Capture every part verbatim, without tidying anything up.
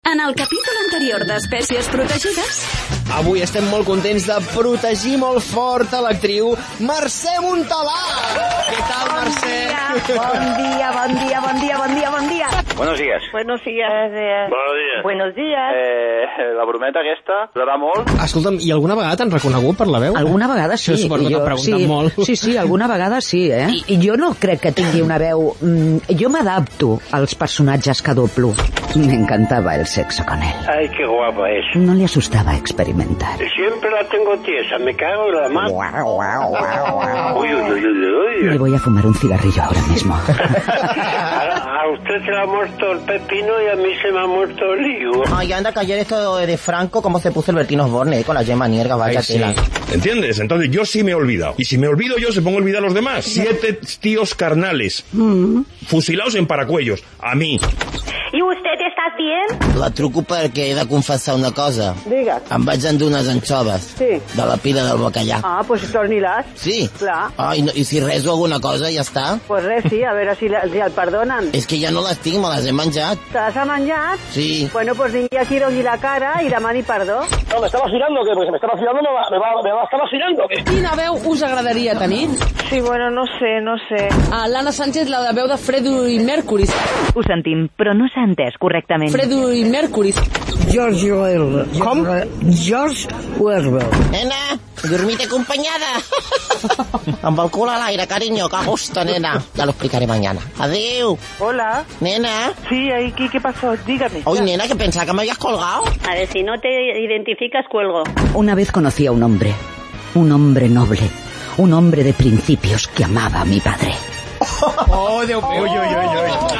En el capítol anterior d'Espècies Protegides... Avui estem molt contents de protegir molt fort a l'actriu Mercè Montalà. Què tal, Mercè? Bon dia, bon dia, bon dia, bon dia, bon dia. Buenos días. Buenos días. Buenos días. Buenos días. Eh, la brometa aquesta, durarà molt? Escolta'm, i alguna vegada t'han reconegut per la veu? Alguna vegada sí. Això suposo que t'han preguntat sí, molt. Sí, sí, alguna vegada sí, eh? I jo no crec que tingui una veu... Jo m'adapto als personatges que doblo. Me encantaba el sexo con él. Ay, qué guapa es. No le asustaba experimentar. Siempre la tengo tiesa, me cago en la mano. Uy, uy, uy, uy, uy. Me voy a fumar un cigarrillo ahora mismo. A, a usted se le ha muerto el pepino y a mí se me ha muerto el higo. Ay, anda, que ayer esto de Franco, cómo se puso el Bertín Osborne, eh, con la yema nierga, vaya sí. tela. ¿Entiendes? Entonces yo sí me he olvidado. Y si me olvido yo, se pongo a olvidar a los demás. Siete tíos carnales, mm. fusilados en paracuellos. A mí. I vostè està bien? La truco perquè he de confessar una cosa. Digues. Em vaig endur unes anxoves. Sí. De la pila del bacallà. Ah, doncs pues torni-les. Sí? Clar. Ah, i, no, I si reso alguna cosa, ja està? Doncs pues res, sí, a veure si, la, si el perdonen. És que ja no les tinc, me les he menjat. ¿Te las ha menjat? Sí. Bueno, pues vingui aquí, doni la cara i demani perdó. No, ¿me está vacilando o qué? Porque si me está vacilando, me va, me va, me va a estar vacilando o qué? Quina veu us agradaria tenir? Sí, bueno, no sé, no sé. Ah, l'Anna Sánchez, la de veu de Freddie Mercury. Ho sentim, però no s'ha entès correctament. Freddie Mercury. George Orwell. Com? George Orwell. Nena, dormite acompanyada. Amb el cul a l'aire, cariño, que gusto, nena. Ya lo explicaré mañana. Adeu. Hola. Nena. Sí, ahí, ¿qué, qué pasó? Dígame. Oye, nena, que pensaba que me habías colgado. A ver, si no te identificas, cuelgo. Una vez conocí a un hombre, un hombre noble, un hombre de principios que amaba a mi padre. Oh, Déu meu. Ui, ui, ui, ui.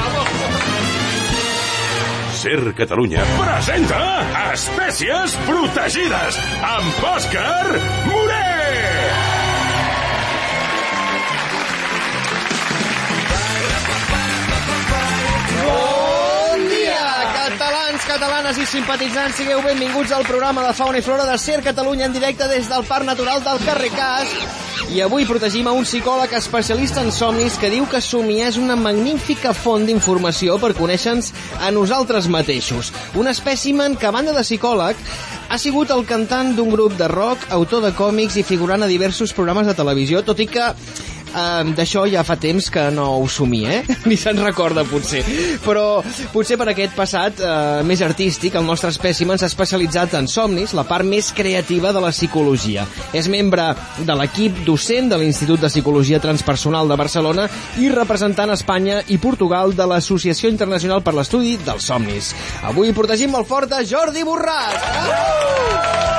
Ser Catalunya presenta Espècies Protegides amb Òscar Moré. Bon dia, catalans, catalanes i simpatitzants. Sigueu benvinguts al programa de Fauna i Flora de Ser Catalunya en directe des del Parc Natural del Carricàs. I avui protegim a un psicòleg especialista en somnis que diu que somiar és una magnífica font d'informació per conèixer-nos a nosaltres mateixos. Un espècimen que, a banda de psicòleg, ha sigut el cantant d'un grup de rock, autor de còmics i figurant a diversos programes de televisió, tot i que Uh, d'això ja fa temps que no ho somia, eh? Ni se'n recorda, potser. Però potser per aquest passat uh, més artístic, el nostre espècimen s'ha especialitzat en somnis, la part més creativa de la psicologia. És membre de l'equip docent de l'Institut de Psicologia Transpersonal de Barcelona i representant Espanya i Portugal de l'Associació Internacional per l'Estudi dels Somnis. Avui protegim molt fort a Jordi Borràs! Uh!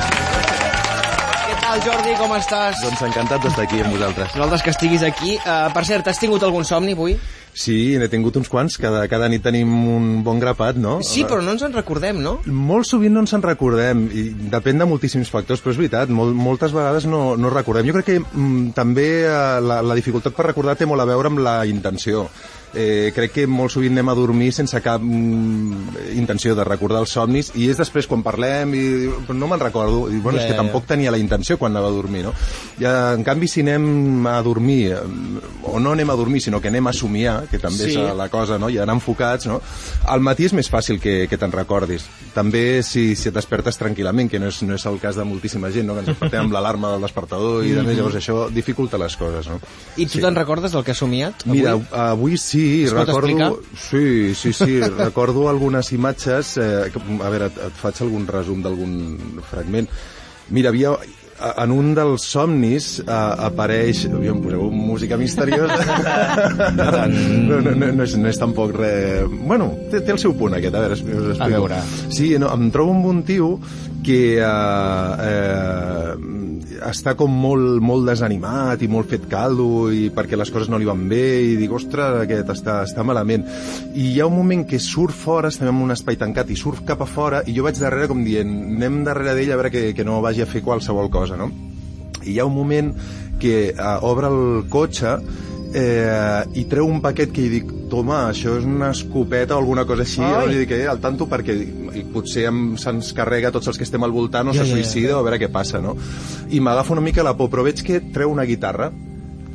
Jordi, com estàs? Doncs encantat d'estar aquí amb vosaltres. Nosaltres que estiguis aquí. Uh, per cert, has tingut algun somni avui? Sí, n'he tingut uns quants. Cada, cada nit tenim un bon grapat, no? Sí, però no ens en recordem, no? Molt sovint no ens en recordem, i depèn de moltíssims factors, però és veritat, molt, moltes vegades no, no recordem. Jo crec que mm, també uh, la, la dificultat per recordar té molt a veure amb la intenció. Eh, crec que molt sovint anem a dormir sense cap mm, intenció de recordar els somnis, i és després quan parlem i no me'n recordo, i bueno, yeah, és que tampoc tenia la intenció quan anava a dormir, no? I, en canvi, si anem a dormir, o no anem a dormir, sinó que anem a somiar, que també sí. És la cosa, no? I anar enfocats, no? Al matí és més fàcil que, que te'n recordis. També si, si et despertes tranquil·lament, que no és, no és el cas de moltíssima gent, no? Que ens despertem amb l'alarma del despertador i mm-hmm. llavors això dificulta les coses, no? I tu sí. Te'n recordes del que has somiat? Avui? Mira, avui sí, es pot recordo... explicar? Sí, sí, sí, recordo algunes imatges, eh, que, a veure, et, et faig algun resum d'algun fragment. Mira, havia... En un dels somnis uh, apareix... Aviam, poseu música misteriosa. no, no, no, no, és, no és tampoc res... Bueno, té, té el seu punt aquest, a veure, us explico. A veure. Sí, no, em trobo amb un tio que uh, uh, està com molt, molt desanimat i molt fet caldo i perquè les coses no li van bé i dic, ostres, aquest està, està malament. I hi ha un moment que surt fora, estem en un espai tancat i surt cap a fora i jo vaig darrere com dient, anem darrere d'ell a veure que, que no vagi a fer qualsevol cosa, no? I hi ha un moment que uh, obre el cotxe eh, i treu un paquet que hi dic, toma, això és una escopeta o alguna cosa així, llavors i dic, eh, al tanto perquè potser se'ns carrega tots els que estem al voltant o ja, se suïcida ja, ja. O a veure què passa, no? I m'agafa una mica la por, però veig que treu una guitarra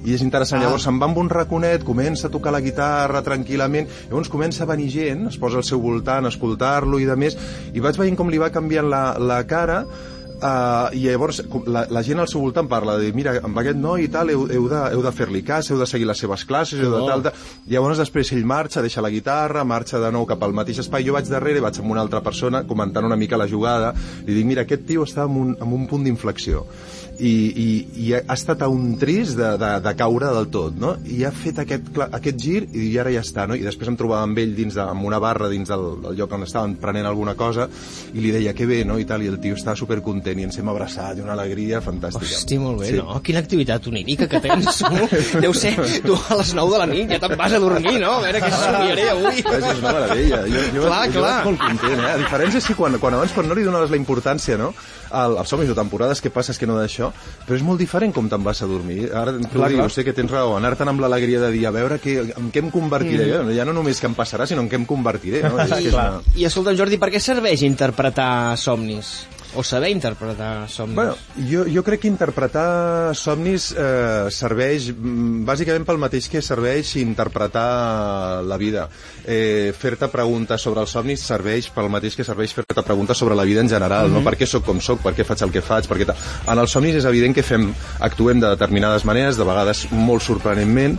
I és interessant. Ah. Llavors se'n va amb un raconet, comença a tocar la guitarra tranquil·lament, llavors comença a venir gent, es posa al seu voltant a escoltar-lo i de més, i vaig veient com li va canviant la, la cara. Uh, i llavors la, la gent al seu voltant parla de mira, amb aquest noi i tal heu, heu de, heu de fer-li cas, heu de seguir les seves classes, heu de tal, tal. Llavors després ell marxa, deixa la guitarra, marxa de nou cap al mateix espai, jo vaig darrere, vaig amb una altra persona comentant una mica la jugada, i dic mira, aquest tio està en un, en un punt d'inflexió i, i, i ha estat a un tris de, de, de caure del tot, no? I ha fet aquest, aquest gir i ara ja està, no? I després em trobava amb ell dins de, amb una barra dins del, del lloc on estaven prenent alguna cosa i li deia que bé, no? I tal, i el tio estava supercontent i ens hem abraçat, i una alegria fantàstica. Hosti, molt bé, sí. No? Quina activitat onírica que tens, tu. Deu ser, tu a les nou de la nit ja te'n vas a dormir, no? A veure què somiaré avui. És una meravella. Jo, jo, clar, jo clar. vaig molt content, eh? A diferència, sí, quan, quan abans quan no li donaves la importància, no? El, els somnis o temporades que passes que no d'això, però és molt diferent com te'n vas a dormir. Ara tu clar, dius, clar. Sé que tens raó, anar-te'n amb l'alegria de dir a veure que, en què em convertiré. Mm. Ja no només què em passarà, sinó en què em convertiré. No? És, és una... I escolta, Jordi, per què serveix interpretar somnis? O saber interpretar somnis? Bueno, jo, jo crec que interpretar somnis eh, serveix bàsicament pel mateix que serveix interpretar la vida. Eh, fer-te preguntes sobre els somnis serveix pel mateix que serveix fer-te preguntes sobre la vida en general, mm-hmm. no? Per què sóc com sóc, per què faig el que faig, per què ta... En els somnis és evident que fem, actuem de determinades maneres, de vegades molt sorprenentment,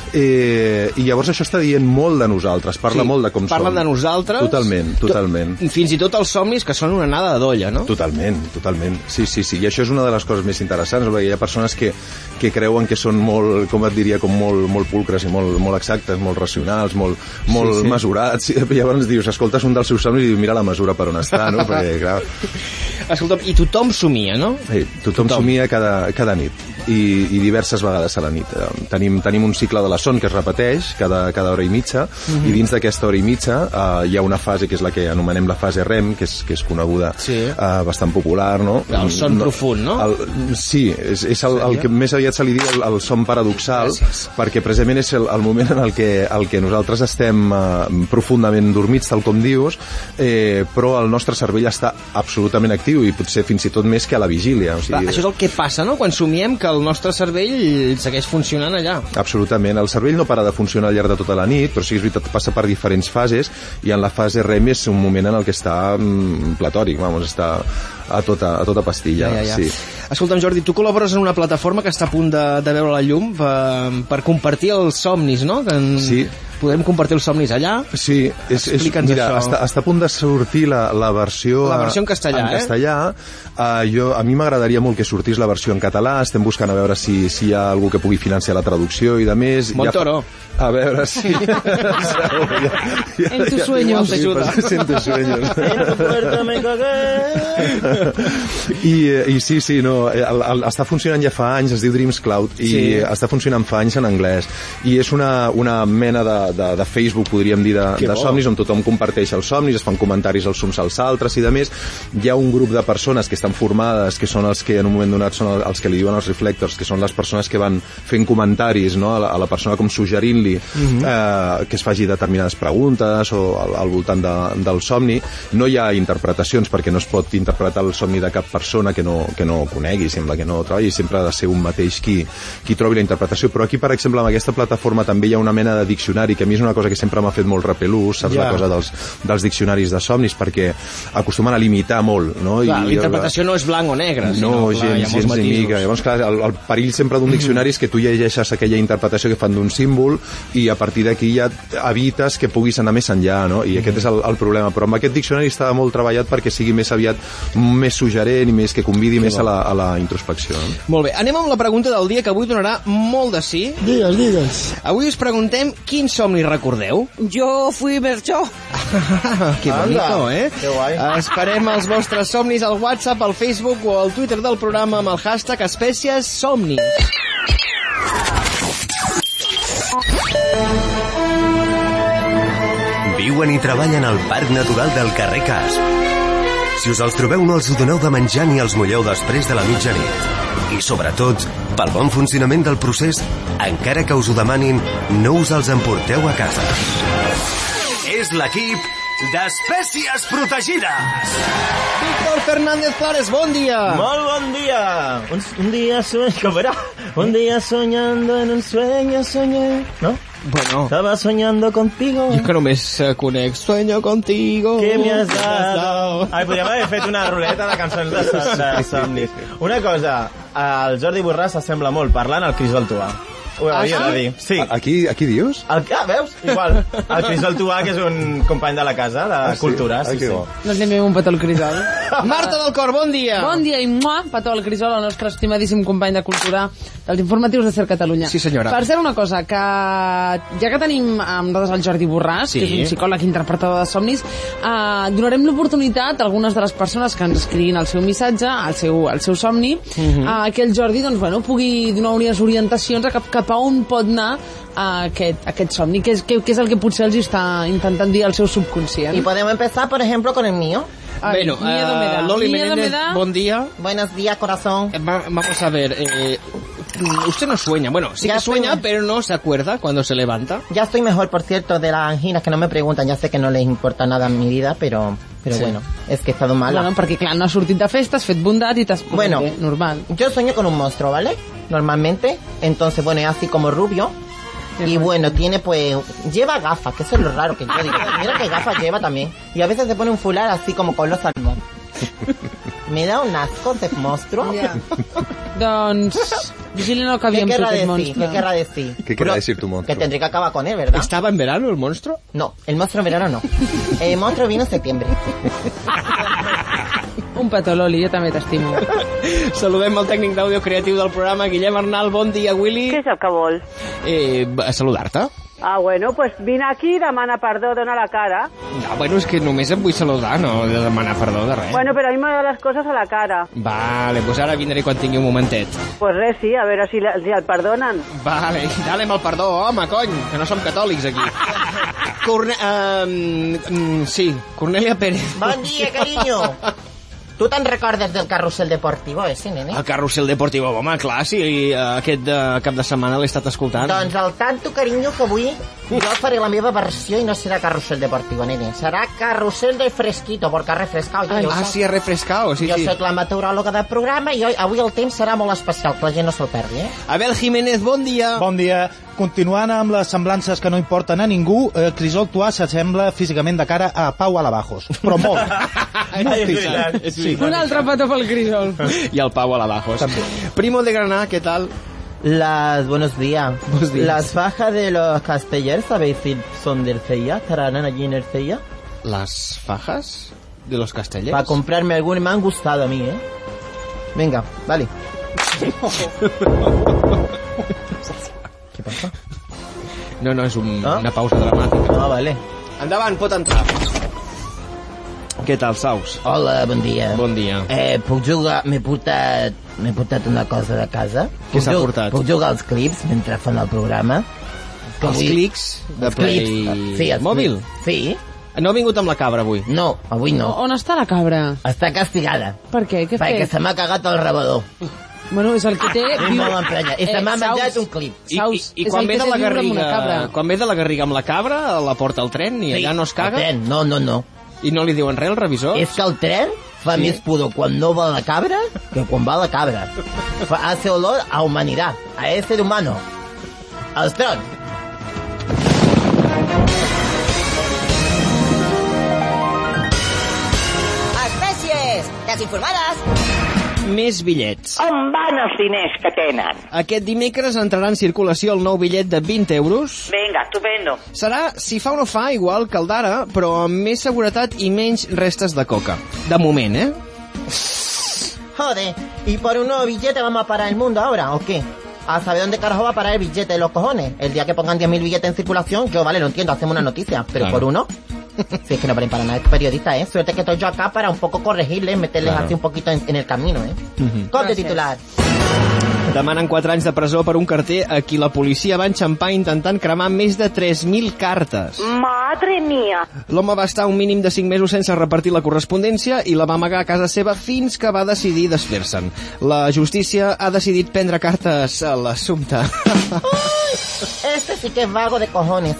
eh, i llavors això està dient molt de nosaltres, parla sí, molt de com parla som. Parla de nosaltres. Totalment, totalment. Fins i tot els somnis que són una anada de dolla, no? Totalment, totalment. Sí, sí, sí. I això és una de les coses més interessants, perquè hi ha persones que, que creuen que són molt, com et diria, com molt, molt pulcres i molt, molt exactes, molt racionals, molt, molt sí, sí. mesurats. I llavors dius, escoltes un dels seus somnis i dius, mira la mesura per on està, no? Perquè, clar... Escolta'm, i tothom somia, no? Sí, tothom, tothom. somia cada, cada nit. I, i diverses vegades a la nit. Tenim, tenim un cicle de la son que es repeteix cada, cada hora i mitja, mm-hmm. i dins d'aquesta hora i mitja uh, hi ha una fase que és la que anomenem la fase R E M, que és, que és coneguda, sí. uh, bastant popular, no? El son no, profund, no? El, sí, és, és el, el que més aviat se li diu el, el son paradoxal, gràcies. Perquè precisament és el, el moment en el que, el que nosaltres estem uh, profundament dormits, tal com dius, eh, però el nostre cervell està absolutament actiu i potser fins i tot més que a la vigília. O sigui, clar, això és el que passa, no?, quan somiem, que el nostre cervell segueix funcionant allà. Absolutament. El cervell no para de funcionar al llarg de tota la nit, però sí, és veritat, passa per diferents fases, i en la fase R E M és un moment en el que està mm, platòric, vamos, està a tota, a tota pastilla. Ja, ja, ja. Sí. Escolta'm, Jordi, tu col·labores en una plataforma que està a punt de, de veure la llum per, per compartir els somnis, no? Que en... Sí. Podem compartir els somnis allà? Sí, és, és, mira, està, està a punt de sortir la, la versió... La versió en castellà, en castellà. eh? Uh, jo, a mi m'agradaria molt que sortís la versió en català, estem buscant a veure si, si hi ha algú que pugui financiar la traducció i de més. Montoro. Ja, a veure, sí. ja, ja, en tus sueños. Sí, pues, en tus sueños. En tu puerta me cagué. I, I sí, sí, no, el, el, està funcionant ja fa anys, es diu Dreams Cloud, i sí. està funcionant fa anys en anglès. I és una, una mena de, de, de Facebook, podríem dir, de, de somnis, on tothom comparteix els somnis, es fan comentaris els uns als altres i de més. Hi ha un grup de persones que estan formades, que són els que en un moment donat són els que li diuen els reflectors, que són les persones que van fent comentaris, no?, a, la, a la persona, com suggerint-li uh-huh. eh, que es faci determinades preguntes o al, al voltant de, del somni. No hi ha interpretacions, perquè no es pot interpretar el somni de cap persona que no, que no conegui, sembla que no treballi, sempre ha de ser un mateix qui, qui trobi la interpretació. Però aquí, per exemple, amb aquesta plataforma també hi ha una mena de diccionari, que a mi és una cosa que sempre m'ha fet molt repelús, saps, yeah. la cosa dels, dels diccionaris de somnis, perquè acostumen a limitar molt, no? Clar, I, la interpretació no és blanc o negre, no, sinó, clar, gens, gens ni mica. Llavors, clar, el, el perill sempre d'un diccionari és que tu llegeixes aquella interpretació que fan d'un símbol i a partir d'aquí ja evites que puguis anar més enllà, no? I mm. aquest és el, el problema. Però amb aquest diccionari estava molt treballat perquè sigui més aviat més suggerent i més que convidi sí, més a la, a la introspecció. No? Molt bé, anem amb la pregunta del dia, que avui donarà molt de sí. Digues, digues. Avui us preguntem quin somni recordeu? Jo fui Berchó. Que bonito, eh? Que guai. Esperem els vostres somnis al WhatsApp, al Facebook o al Twitter del programa amb el hashtag Espècies Somnis. Viuen i treballen al Parc Natural del carrer Casp. Si us els trobeu, no els ho doneu de menjar ni els mulleu després de la mitjanit. I, sobretot, pel bon funcionament del procés, encara que us ho demanin, no us els emporteu a casa. És l'equip d'espècies protegides. Víctor Fernández Clares, bon dia. Molt bon dia. Un, un dia sueño, ¿cómo era? Un día soñando en un sueño soñé, ¿no? Bueno. Estaba soñando contigo. Jo que només conec Sueño contigo. ¿Qué me has dado? Ai, podríem haver fet una ruleta de cançons de, de somnis. Una cosa, el Jordi Borràs s'assembla molt parlant al Crisol Tuà. Ho havia de dir. Sí. Aquí, aquí dius? El, ah, veus? Igual. El Crisol Tuà, que és un company de la casa, de ah, sí? cultura. Sí, sí, sí. Doncs li enviem un petó al Crisol. Marta del Cor, bon dia. Bon dia i mua, petó al Crisol, el nostre estimadíssim company de cultura dels informatius de Ser Catalunya. Sí, senyora. Per ser una cosa, que ja que tenim amb nosaltres el Jordi Borràs, sí, que és un psicòleg interpretador de somnis, eh, donarem l'oportunitat a algunes de les persones que ens escriguin el seu missatge, el seu, el seu somni, uh -huh. eh, que el Jordi doncs, bueno, pugui donar unes orientacions a cap, cap a on pot anar a aquest, aquest somni, que és, que, que és el que potser els està intentant dir el seu subconscient. Y podemos empezar, por ejemplo, con el mío. Ay, bueno, miedo uh, me da. Loli miedo Menéndez, me da. bon dia. Buenos días, corazón. Eh, va, vamos a ver, eh, usted no sueña, bueno, sí ya que sueña, pero no se acuerda cuando se levanta. Ya estoy mejor, por cierto, de las anginas, que no me preguntan, ya sé que no les importa nada en mi vida, pero... Pero sí. Bueno, es que he estado mala. Bueno, perquè clar, no has sortit de festa, has fet bondat i t'has... Bueno, bé, normal. Yo sueño con un monstruo, ¿vale? Normalmente, entonces, bueno, es así como rubio. Y bueno, tiene pues... Lleva gafas, que eso es lo raro que yo digo. Mira qué gafas lleva también. Y a veces se pone un fular así como con los salmón. Me da un asco de monstruo. Yeah. Doncs... Vigili no cabia ¿Qué amb querrá aquest decir? monstruo. ¿Qué querrá decir? ¿Qué querrá decir tu monstruo? Que tendré que acabar con él, ¿verdad? ¿Estaba en verano el monstruo? No, el monstruo en verano no. El monstruo vino en septiembre. Un petó, Loli, jo també t'estimo. Saludem el tècnic d'àudio creatiu del programa, Guillem Arnal. Bon dia, Willy. Què és el que vol? Eh, a saludar-te. Ah, bueno, pues vine aquí, demana perdó, dona la cara. No, bueno, és que només em vull saludar, no de demanar perdó de res. Bueno, però a mi m'agraden les coses a la cara. Vale, pues ara vindré quan tingui un momentet. Pues res, sí, a veure si, la, si el perdonen. Vale, dale amb el perdó, home, cony, que no som catòlics aquí. Corne... Um, sí, Cornelia Pérez. Bon dia, cariño. Tu te'n recordes del carrusel deportivo ese, nene? El carrusel deportivo, home, clar, sí, aquest uh, cap de setmana l'he estat escoltant. Doncs el tanto, carinyo, que avui jo faré la meva versió i no serà carrusel deportivo, nene. Serà carrusel de fresquito, porque ha refrescado. Ai, ah, sí, ha refrescado, sí, jo sí. Jo soc la meteoròloga del programa i avui el temps serà molt especial, que la gent no se'l perdi, eh? Abel Jiménez, bon dia. Bon dia. Continuant amb les semblances que no importen a ningú, eh, Crisol Tuà s'assembla físicament de cara a Pau Alabajos. Però molt. Moltíssim. Sí. Un altre petó pel Crisol. I el Pau Alabajos. També. Primo de Granà, què tal? Las, buenos días. Buenos días. Las fajas de los castellers, ¿sabéis si son del C I A? ¿Estarán allí en el C I A? ¿Las fajas de los castellers? Para comprarme alguna, me han gustado a mí, ¿eh? Venga, vale. ¿Qué pasa? No, no, és un, ¿Ah? una pausa dramàtica. Ah, vale. Endavant, pot entrar. Què tal, Saus? Hola, bon dia. Bon dia. Eh, puc jugar... M'he portat... M'he portat una cosa de casa. Què s'ha portat? Puc jugar als clips mentre fan el programa. Que els vull... clics de Play clips. Sí, mòbil? Sí. No ha vingut amb la cabra avui? No, avui no. On està la cabra? Està castigada. Per què? Què ha Perquè fet? se m'ha cagat el rebador. Bueno, és el que té... I molt emprenyat. I se m'ha menjat un clip. I, i, i quan ve de la Garriga, quan ve de la Garriga amb la cabra, la porta al tren i allà no es caga? El tren, no, no, no. I no li diuen res al revisor? És que el tren fa sí. més pudor quan no va la cabra que quan va la cabra. Fa, hace olor a humanidad, a ese humano. El tren. Espècies desinformades. Més bitllets. On van els diners que tenen? Aquest dimecres entrarà en circulació el nou bitllet de vint euros. Vinga, estupendo. Serà, si fa o no fa, igual que el d'ara, però amb més seguretat i menys restes de coca. De moment, ¿eh? Joder, ¿y por un nuevo billete vamos a parar el mundo ahora, o qué? A saber dónde carajo va a parar el billete de los cojones. El día que pongan diez mil billetes en circulación, yo, vale, lo entiendo, hacemos una noticia, pero claro. Por uno... Si es que no valen para nada estos periodistas, ¿eh? Suerte que estoy yo acá para un poco corregirles, meterles claro. Así un poquito en, en el camino, ¿eh? Uh-huh. Conte titular. Demanen quatre anys de presó per un carter a qui la policia va enxampar intentant cremar més de tres mil cartes. Madre mía! L'home va estar un mínim de cinc mesos sense repartir la correspondència i la va amagar a casa seva fins que va decidir desfer-se'n. La justícia ha decidit prendre cartes a l'assumpte. Este sí que es vago de cojones, ¿eh?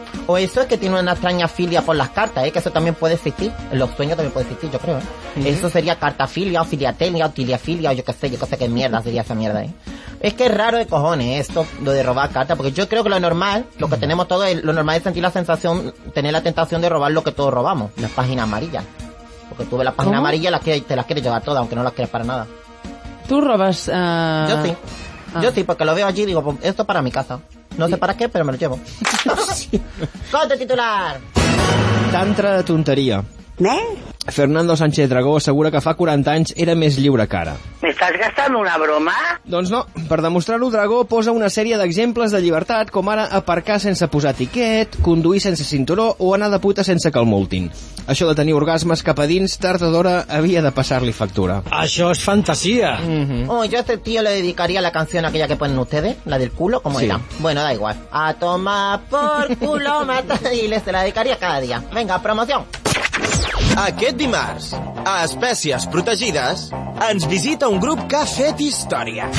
O eso es que tiene una extraña filia por las cartas, ¿eh? Que eso también puede existir. En los sueños también puede existir, yo creo, ¿eh? Uh-huh. Eso sería cartafilia, o filiatelia, o tiliafilia, o yo qué sé, yo qué sé qué mierda sería esa mierda, ¿eh? Es que es raro de cojones esto, lo de robar cartas, porque yo creo que lo normal, lo que tenemos todos, es, lo normal es sentir la sensación, tener la tentación de robar lo que todos robamos, las páginas amarillas. Porque tú ves las páginas amarillas, las que te las quieres llevar todas, aunque no las quieres para nada. ¿Tú robas? Uh... Yo sí. Ah. Yo sí, porque lo veo allí y digo, pues, esto es para mi casa. No sé para què, però me lo llevo. Conte titular! Tantra de tonteria. ¿Eh? Fernando Sánchez Dragó assegura que fa quaranta anys era més lliure que ara. ¿Me estás gastando una broma? Doncs no. Per demostrar-ho, Dragó posa una sèrie d'exemples de llibertat, com ara aparcar sense posar tiquet, conduir sense cinturó o anar de puta sense que el multin. Això de tenir orgasmes cap a dins, tard o d'hora, havia de passar-li factura. Això és fantasia. Mm-hmm. Oh, yo a este tío le dedicaría la canción aquella que ponen ustedes, la del culo, ¿cómo sí. era? Bueno, da igual. A tomar por culo, mata, y les se la dedicaría cada día. Venga, promoción. Aquest dimarts, a Espècies Protegides, ens visita un grup que ha fet història.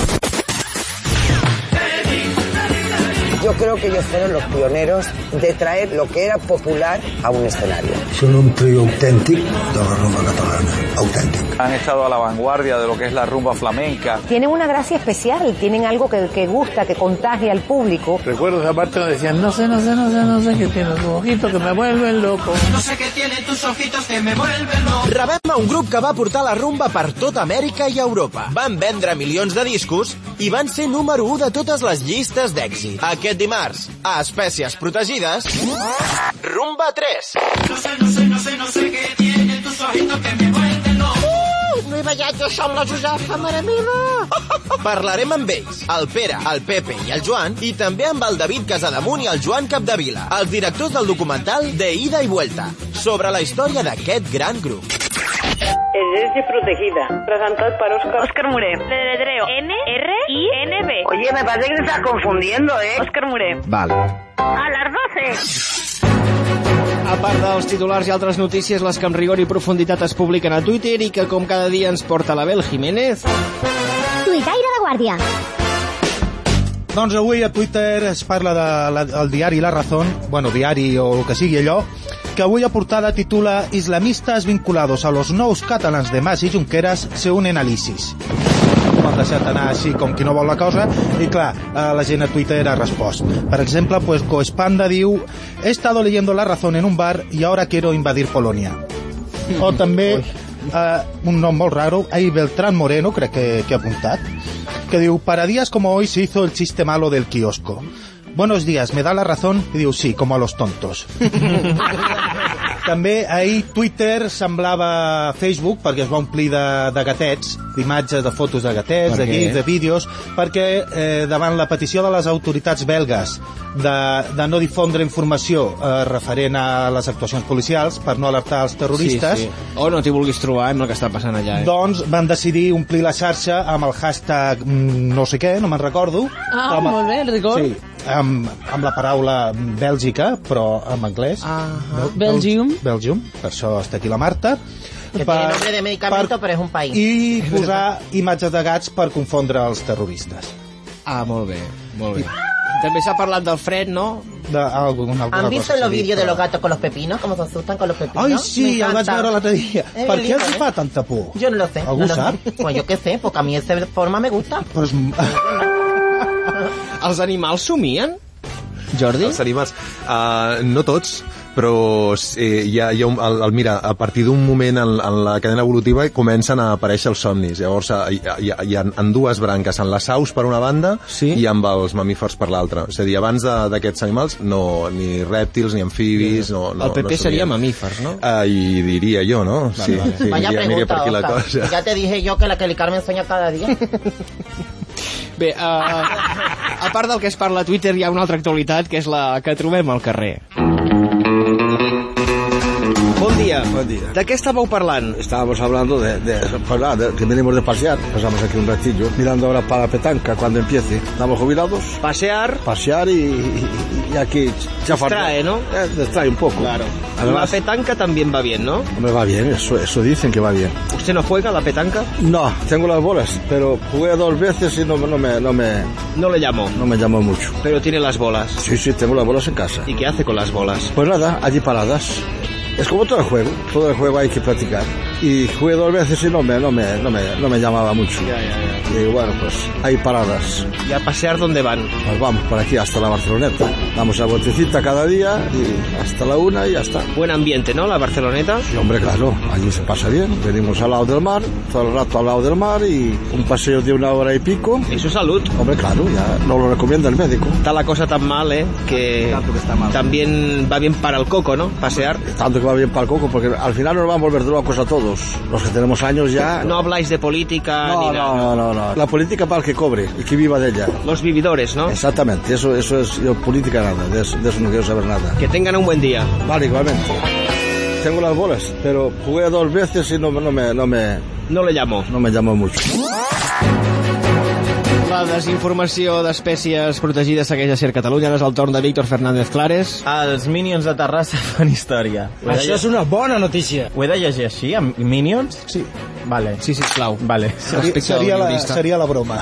Yo creo que ellos fueron los pioneros de traer lo que era popular a un escenario. Son un trío auténtico de la rumba catalana, auténtico. Han estado a la vanguardia de lo que es la rumba flamenca. Tienen una gracia especial, tienen algo que, que gusta, que contagia al público. Recuerdo esa parte donde decían, no sé, no sé, no sé, no sé qué tienen tus ojitos que me vuelven loco. No sé qué tienen tus ojitos que me vuelven loco. Rebem a un grup que va portar la rumba per tota Amèrica i Europa. Van vendre milions de discos i van ser número u de totes les llistes d'èxit. Aquest dimarts, a Espècies Protegides, Rumba tres. No sé, no sé, no sé, no sé qué tienen tus ojitos que me vuelven loco. Uh, no he ballat jo som la Josefa, mare meva. Parlarem amb ells, el Pere, el Pepe i el Joan, i també amb el David Casademunt i el Joan Capdevila, els directors del documental de Ida y Vuelta, sobre la història d'aquest gran grup. Especie Protegida, presentat per Òscar... Òscar Moré. Le deletreo N R I N B. Oye, me parece que te estás confundiendo, ¿eh? Òscar Moré. Vale. A las doce. A part dels titulars i altres notícies, les que amb rigor i profunditat es publiquen a Twitter i que, com cada dia, ens porta l'Abel Jiménez. Tuitaire de guàrdia. Doncs avui a Twitter es parla del de, diari La Razón, bueno, diari o el que sigui allò, que avui a portada titula «Islamistas vinculados a los nous catalans de Mas i Junqueras se unen a l'ISIS». M'han deixat anar així com qui no vol la cosa i clar, la gent a Twitter ha respost. Per exemple, pues Coespanda diu «He estado leyendo La Razón en un bar y ahora quiero invadir Polonia». O també uh, un nom molt raro, ahí Beltrán Moreno, crec que, que ha apuntat, que diu «Para días como hoy se hizo el chiste malo del kiosco. Buenos días, ¿me da la razón?» I diu «Sí, como a los tontos». També ahir Twitter semblava Facebook perquè es va omplir de, de gatets, d'imatges, de fotos de gatets, de guies, de vídeos, perquè eh, davant la petició de les autoritats belgues de, de no difondre informació eh, referent a les actuacions policials per no alertar els terroristes... Sí, sí. O no t'hi vulguis trobar amb el que està passant allà. Eh? Doncs van decidir omplir la xarxa amb el hashtag no sé què, no me'n recordo. Ah, com, molt bé, record. Sí, amb, amb la paraula Bèlgica, però en anglès. Ah, Belgium. Belgium, per això està aquí la Marta. Que per, tiene nombre de medicamento, per, però és un país. I posar imatges de gats per confondre els terroristes. Ah, molt bé, molt bé. I també s'ha parlat del fred, ¿no? De algun, ¿Han visto los vídeos de los gatos con los pepinos? ¿Cómo se asustan con los pepinos? Ay, sí, el vaig veure l'altre dia. Eh, per què els fa tanta por? Yo no lo sé. ¿Algú no sap? Lo sé. Pues yo qué sé, porque a mí esa forma me gusta. Pues... Els animals somien? Jordi? Els animals, uh, no tots, però eh, hi ha, hi ha un, el, el, mira, a partir d'un moment en, en la cadena evolutiva comencen a aparèixer els somnis. Llavors hi, hi, hi ha en dues branques, en les aus per una banda sí? i amb els mamífers per l'altra. És a dir, abans d'aquests animals, no, ni rèptils, ni amfibis... No, no, el P P no seria mamífers, no? Uh, I diria jo, no? Vale, sí, vale. sí, Vaya ja, pregunta, per aquí la Oscar. cosa. Ya te dije yo que la que el Carmen sueña cada día. Bé, uh, a part del que es parla a Twitter, hi ha una altra actualitat, que és la que trobem al carrer. Bon dia. dia. Buen día. De què estàveu parlant? Estábamos hablando de, de, pues nada, de que venimos de pasear. Pasamos aquí un ratillo, mirando ahora para la petanca cuando empiece. Estamos jubilados. Pasear. Pasear y, y, y aquí chafar. Distrae, ¿no? Eh, distrae un poco. Claro. Además, la petanca también va bien, ¿no? Me va bien, eso, eso dicen que va bien. ¿Usted no juega a la petanca? No, tengo las bolas, pero jugué dos veces y no, no me... No, me, no le llamó. No me llamó mucho. Pero tiene las bolas. Sí, sí, tengo las bolas en casa. ¿Y qué hace con las bolas? Pues nada, allí paradas. Es como todo el juego, todo el juego hay que practicar. Y jugué dos veces y no me, no me, no me, no me llamaba mucho. Ya, ya, ya. Y bueno, pues hay paradas. ¿Y a pasear dónde van? Pues vamos por aquí hasta la Barceloneta. Vamos a botecita cada día y hasta la una y ya está. Buen ambiente, ¿no? La Barceloneta. Sí, hombre, claro, allí se pasa bien. Venimos al lado del mar, todo el rato al lado del mar y un paseo de una hora y pico. Eso es salud. Hombre, claro, ya no lo recomienda el médico. Está la cosa tan mal, ¿eh? Que, que está mal. También va bien para el coco, ¿no? Pasear. Tanto que va bien para el coco, porque al final nos van a volver locos a todos. Los que tenemos años ya... No habláis de política no, ni no, nada. No, no, no. La política para el que cobre y que viva de ella. Los vividores, ¿no? Exactamente, eso, eso es yo, política nada, de eso, de eso no quiero saber nada. Que tengan un buen día. Vale, igualmente. Tengo las bolas, pero jugué dos veces y no, no me... No, me, no le llamó. No me llamó mucho. La desinformació d'espècies protegides segueix a Ser Catalunya. És el torn de Víctor Fernández Clares. Els Minions de Terrassa fan història. Això és una bona notícia. Ho he de llegir així, amb Minions? Sí. Vale. Sí, sisplau. Vale. Seria, seria, la, seria la broma.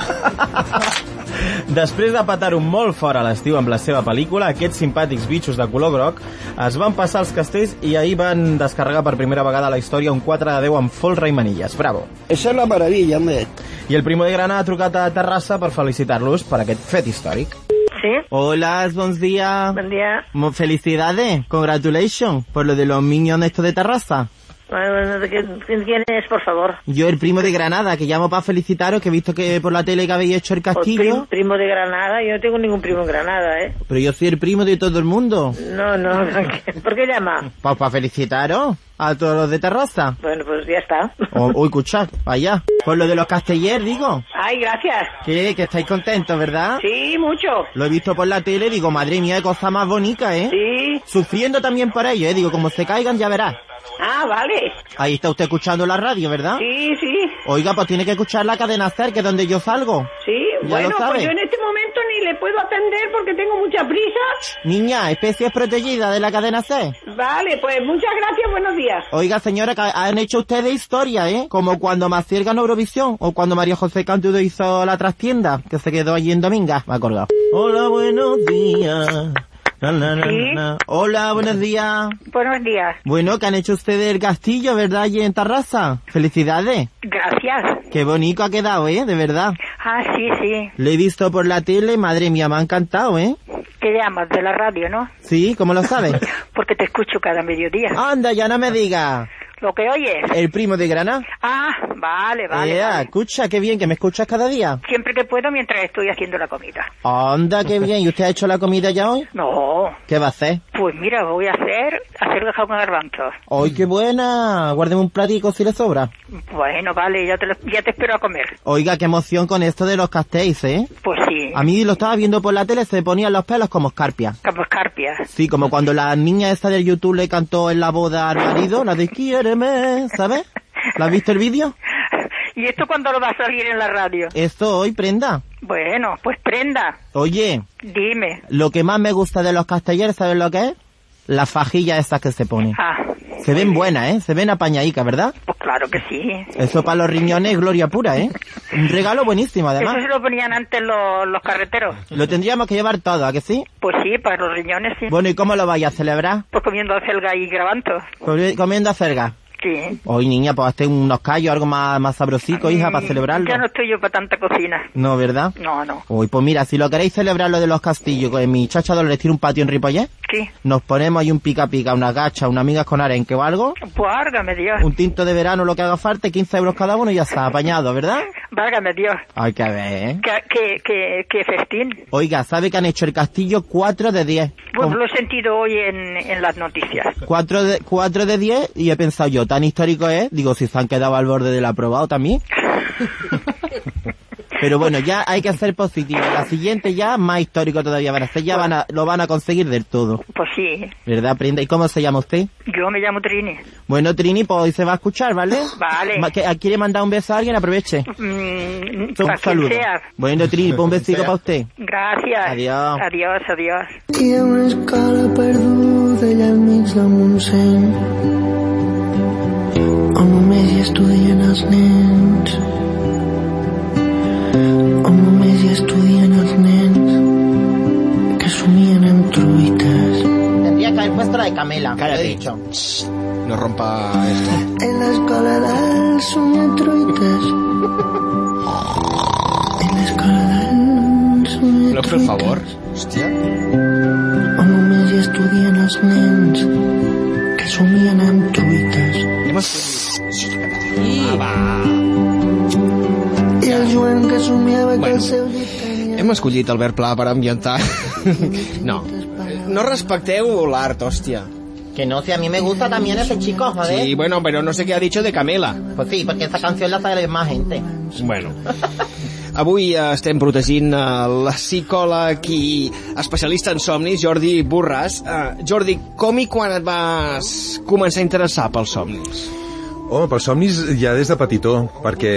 Després de petar-ho molt fora a l'estiu amb la seva pel·lícula, aquests simpàtics bitxos de color groc es van passar als castells i ahir van descarregar per primera vegada a la història un quatre de deu amb folre i manilles. Bravo. Esa es la maravilla, hombre. I el Primo de Grana ha trucat a Terrassa per felicitar-los per aquest fet històric. Sí. Hola, bons días. Buen día. Felicidades, congratulations por lo de los Minions estos de Terrassa. Bueno, ¿quién es, por favor? Yo, el Primo de Granada, que llamo para felicitaros, que he visto que por la tele que habéis hecho el castillo. Primo, primo de Granada, yo no tengo ningún primo en Granada, ¿eh? Pero yo soy el primo de todo el mundo. No, no, ¿por qué llama? Pues para felicitaros a todos los de Terrassa. Bueno, pues ya está. O, uy, escuchad, vaya. Por lo de los casteller, digo. Ay, gracias. ¿Qué? Que estáis contentos, ¿verdad? Sí, mucho. Lo he visto por la tele, digo, madre mía, qué cosa más bonita, ¿eh? Sí. Sufriendo también por ello, ¿eh? Digo, como se caigan, ya verás. Ah, vale. Ahí está usted escuchando la radio, ¿verdad? Sí, sí. Oiga, pues tiene que escuchar la cadena SER, que es donde yo salgo. Sí, ya bueno, lo sabe. pues yo en este momento ni le puedo atender porque tengo mucha prisa. Niña, especies protegidas de la cadena SER. Vale, pues muchas gracias, buenos días. Oiga, señora, que han hecho ustedes historia, ¿eh? Como cuando Maciel ganó Eurovisión, o cuando María José Cantudo hizo La Trastienda, que se quedó allí en Dominga. Me ha acordado. Hola, buenos días. Na, na, na, ¿Sí? na. Hola, buenos días. Buenos días. Bueno, que han hecho ustedes el castillo, ¿verdad? Allí en Terrassa. Felicidades. Gracias. Qué bonito ha quedado, ¿eh? De verdad. Ah, sí, sí. Lo he visto por la tele, madre mía, me ha encantado, ¿eh? ¿Qué llamas? De la radio, ¿no? Sí, ¿cómo lo sabes? Porque te escucho cada mediodía. Anda, ya no me digas. ¿Lo que oyes? El Primo de Granada. Ah, vale, vale, Ea, vale. escucha, qué bien, que me escuchas cada día. Siempre que puedo mientras estoy haciendo la comida. Anda, qué bien. ¿Y usted ha hecho la comida ya hoy? No. ¿Qué va a hacer? Pues mira, voy a hacer hacer de con garbanzos. ¡Ay, qué buena! Guárdeme un platico si le sobra. Bueno, vale, ya te, lo- ya te espero a comer. Oiga, qué emoción con esto de los castells, ¿eh? Pues sí. A mí lo estaba viendo por la tele, se ponían los pelos como escarpia. Como escarpias. Sí, como cuando la niña esta del YouTube le cantó en la boda al marido, la de quiéreme, ¿sabes? ¿La has visto el vídeo? ¿Y esto cuándo lo va a salir en la radio? Esto hoy, prenda. Bueno, pues prenda. Oye, Dime. lo que más me gusta de los castellers, ¿sabes lo que es? Las fajillas estas que se ponen. Ah, Se ven buenas, ¿eh? Se ven apañadicas, ¿verdad? pues claro que sí. Eso para los riñones es gloria pura, ¿eh? Un regalo buenísimo, además. Eso se lo ponían antes los, los carreteros. Lo tendríamos que llevar todo, ¿a que sí? Pues sí, para los riñones sí. Bueno, ¿y cómo lo vais a celebrar? Pues comiendo acelga y garbanzos. Comi- Comiendo acelga. Sí. Hoy, niña, pues hazte unos callos, algo más, más sabrosico, hija, para celebrarlo. Ya no estoy yo para tanta cocina. No, ¿verdad? No, no. Uy, pues mira, si lo queréis celebrar lo de los castillos, con mi chacha les tiro un patio en Ripollet, Sí. nos ponemos ahí un pica pica, unas gachas, unas migas con arenque o algo, Pues válgame Dios. un tinto de verano, lo que haga falta, quince euros cada uno y ya está, apañado, ¿verdad? Válgame Dios. Hay que ver, ¿eh? ¿Qué, qué, qué, qué festín? Oiga, ¿sabe que han hecho el castillo cuatro de diez? Pues Con lo he sentido hoy en, en las noticias. cuatro de, cuatro de diez y he pensado yo, tan histórico es, digo, si se han quedado al borde del aprobado también. Pero bueno, ya hay que ser positivo. La siguiente ya más histórico todavía van a ser. Ya van a, lo van a conseguir del todo. Pues sí. ¿Verdad, Prenda? ¿Y cómo se llama usted? Yo me llamo Trini. Bueno, Trini, pues hoy se va a escuchar, ¿vale? Vale. ¿Quiere mandar un beso a alguien? Aproveche. Mm, un para saludo. quien sea. Bueno, Trini, pues un besito para usted. Gracias. Adiós. Adiós, adiós. Hi ha una escala perduda allà enmig del Montseny on només hi estudien els nens, on només hi estudien els nens que somien amb truites. Tendría que haber puesto la de Camela. Cállate. Lo he dicho. No rompa esto. En l'escola del somien truites. En l'escola del somien Però, per favor. Hòstia. On només hi estudien els nens que somien amb truites. Hem escollit. Ah, va. I el Joan que somiava bueno, que el seu llit tenia... Hem escollit Albert Pla per ambientar. No. No respecteu l'art, hòstia. Que no, si a mí me gusta también ese chico, joder. Sí, bueno, pero no sé qué ha dicho de Camela. Pues sí, porque esta canción la sabe más gente. Bueno. Avui estem protegint el psicòleg i especialista en somnis, Jordi Borràs. Uh, Jordi, com i quan et vas començar a interessar pels somnis? Home, pels somnis ja des de petitó, perquè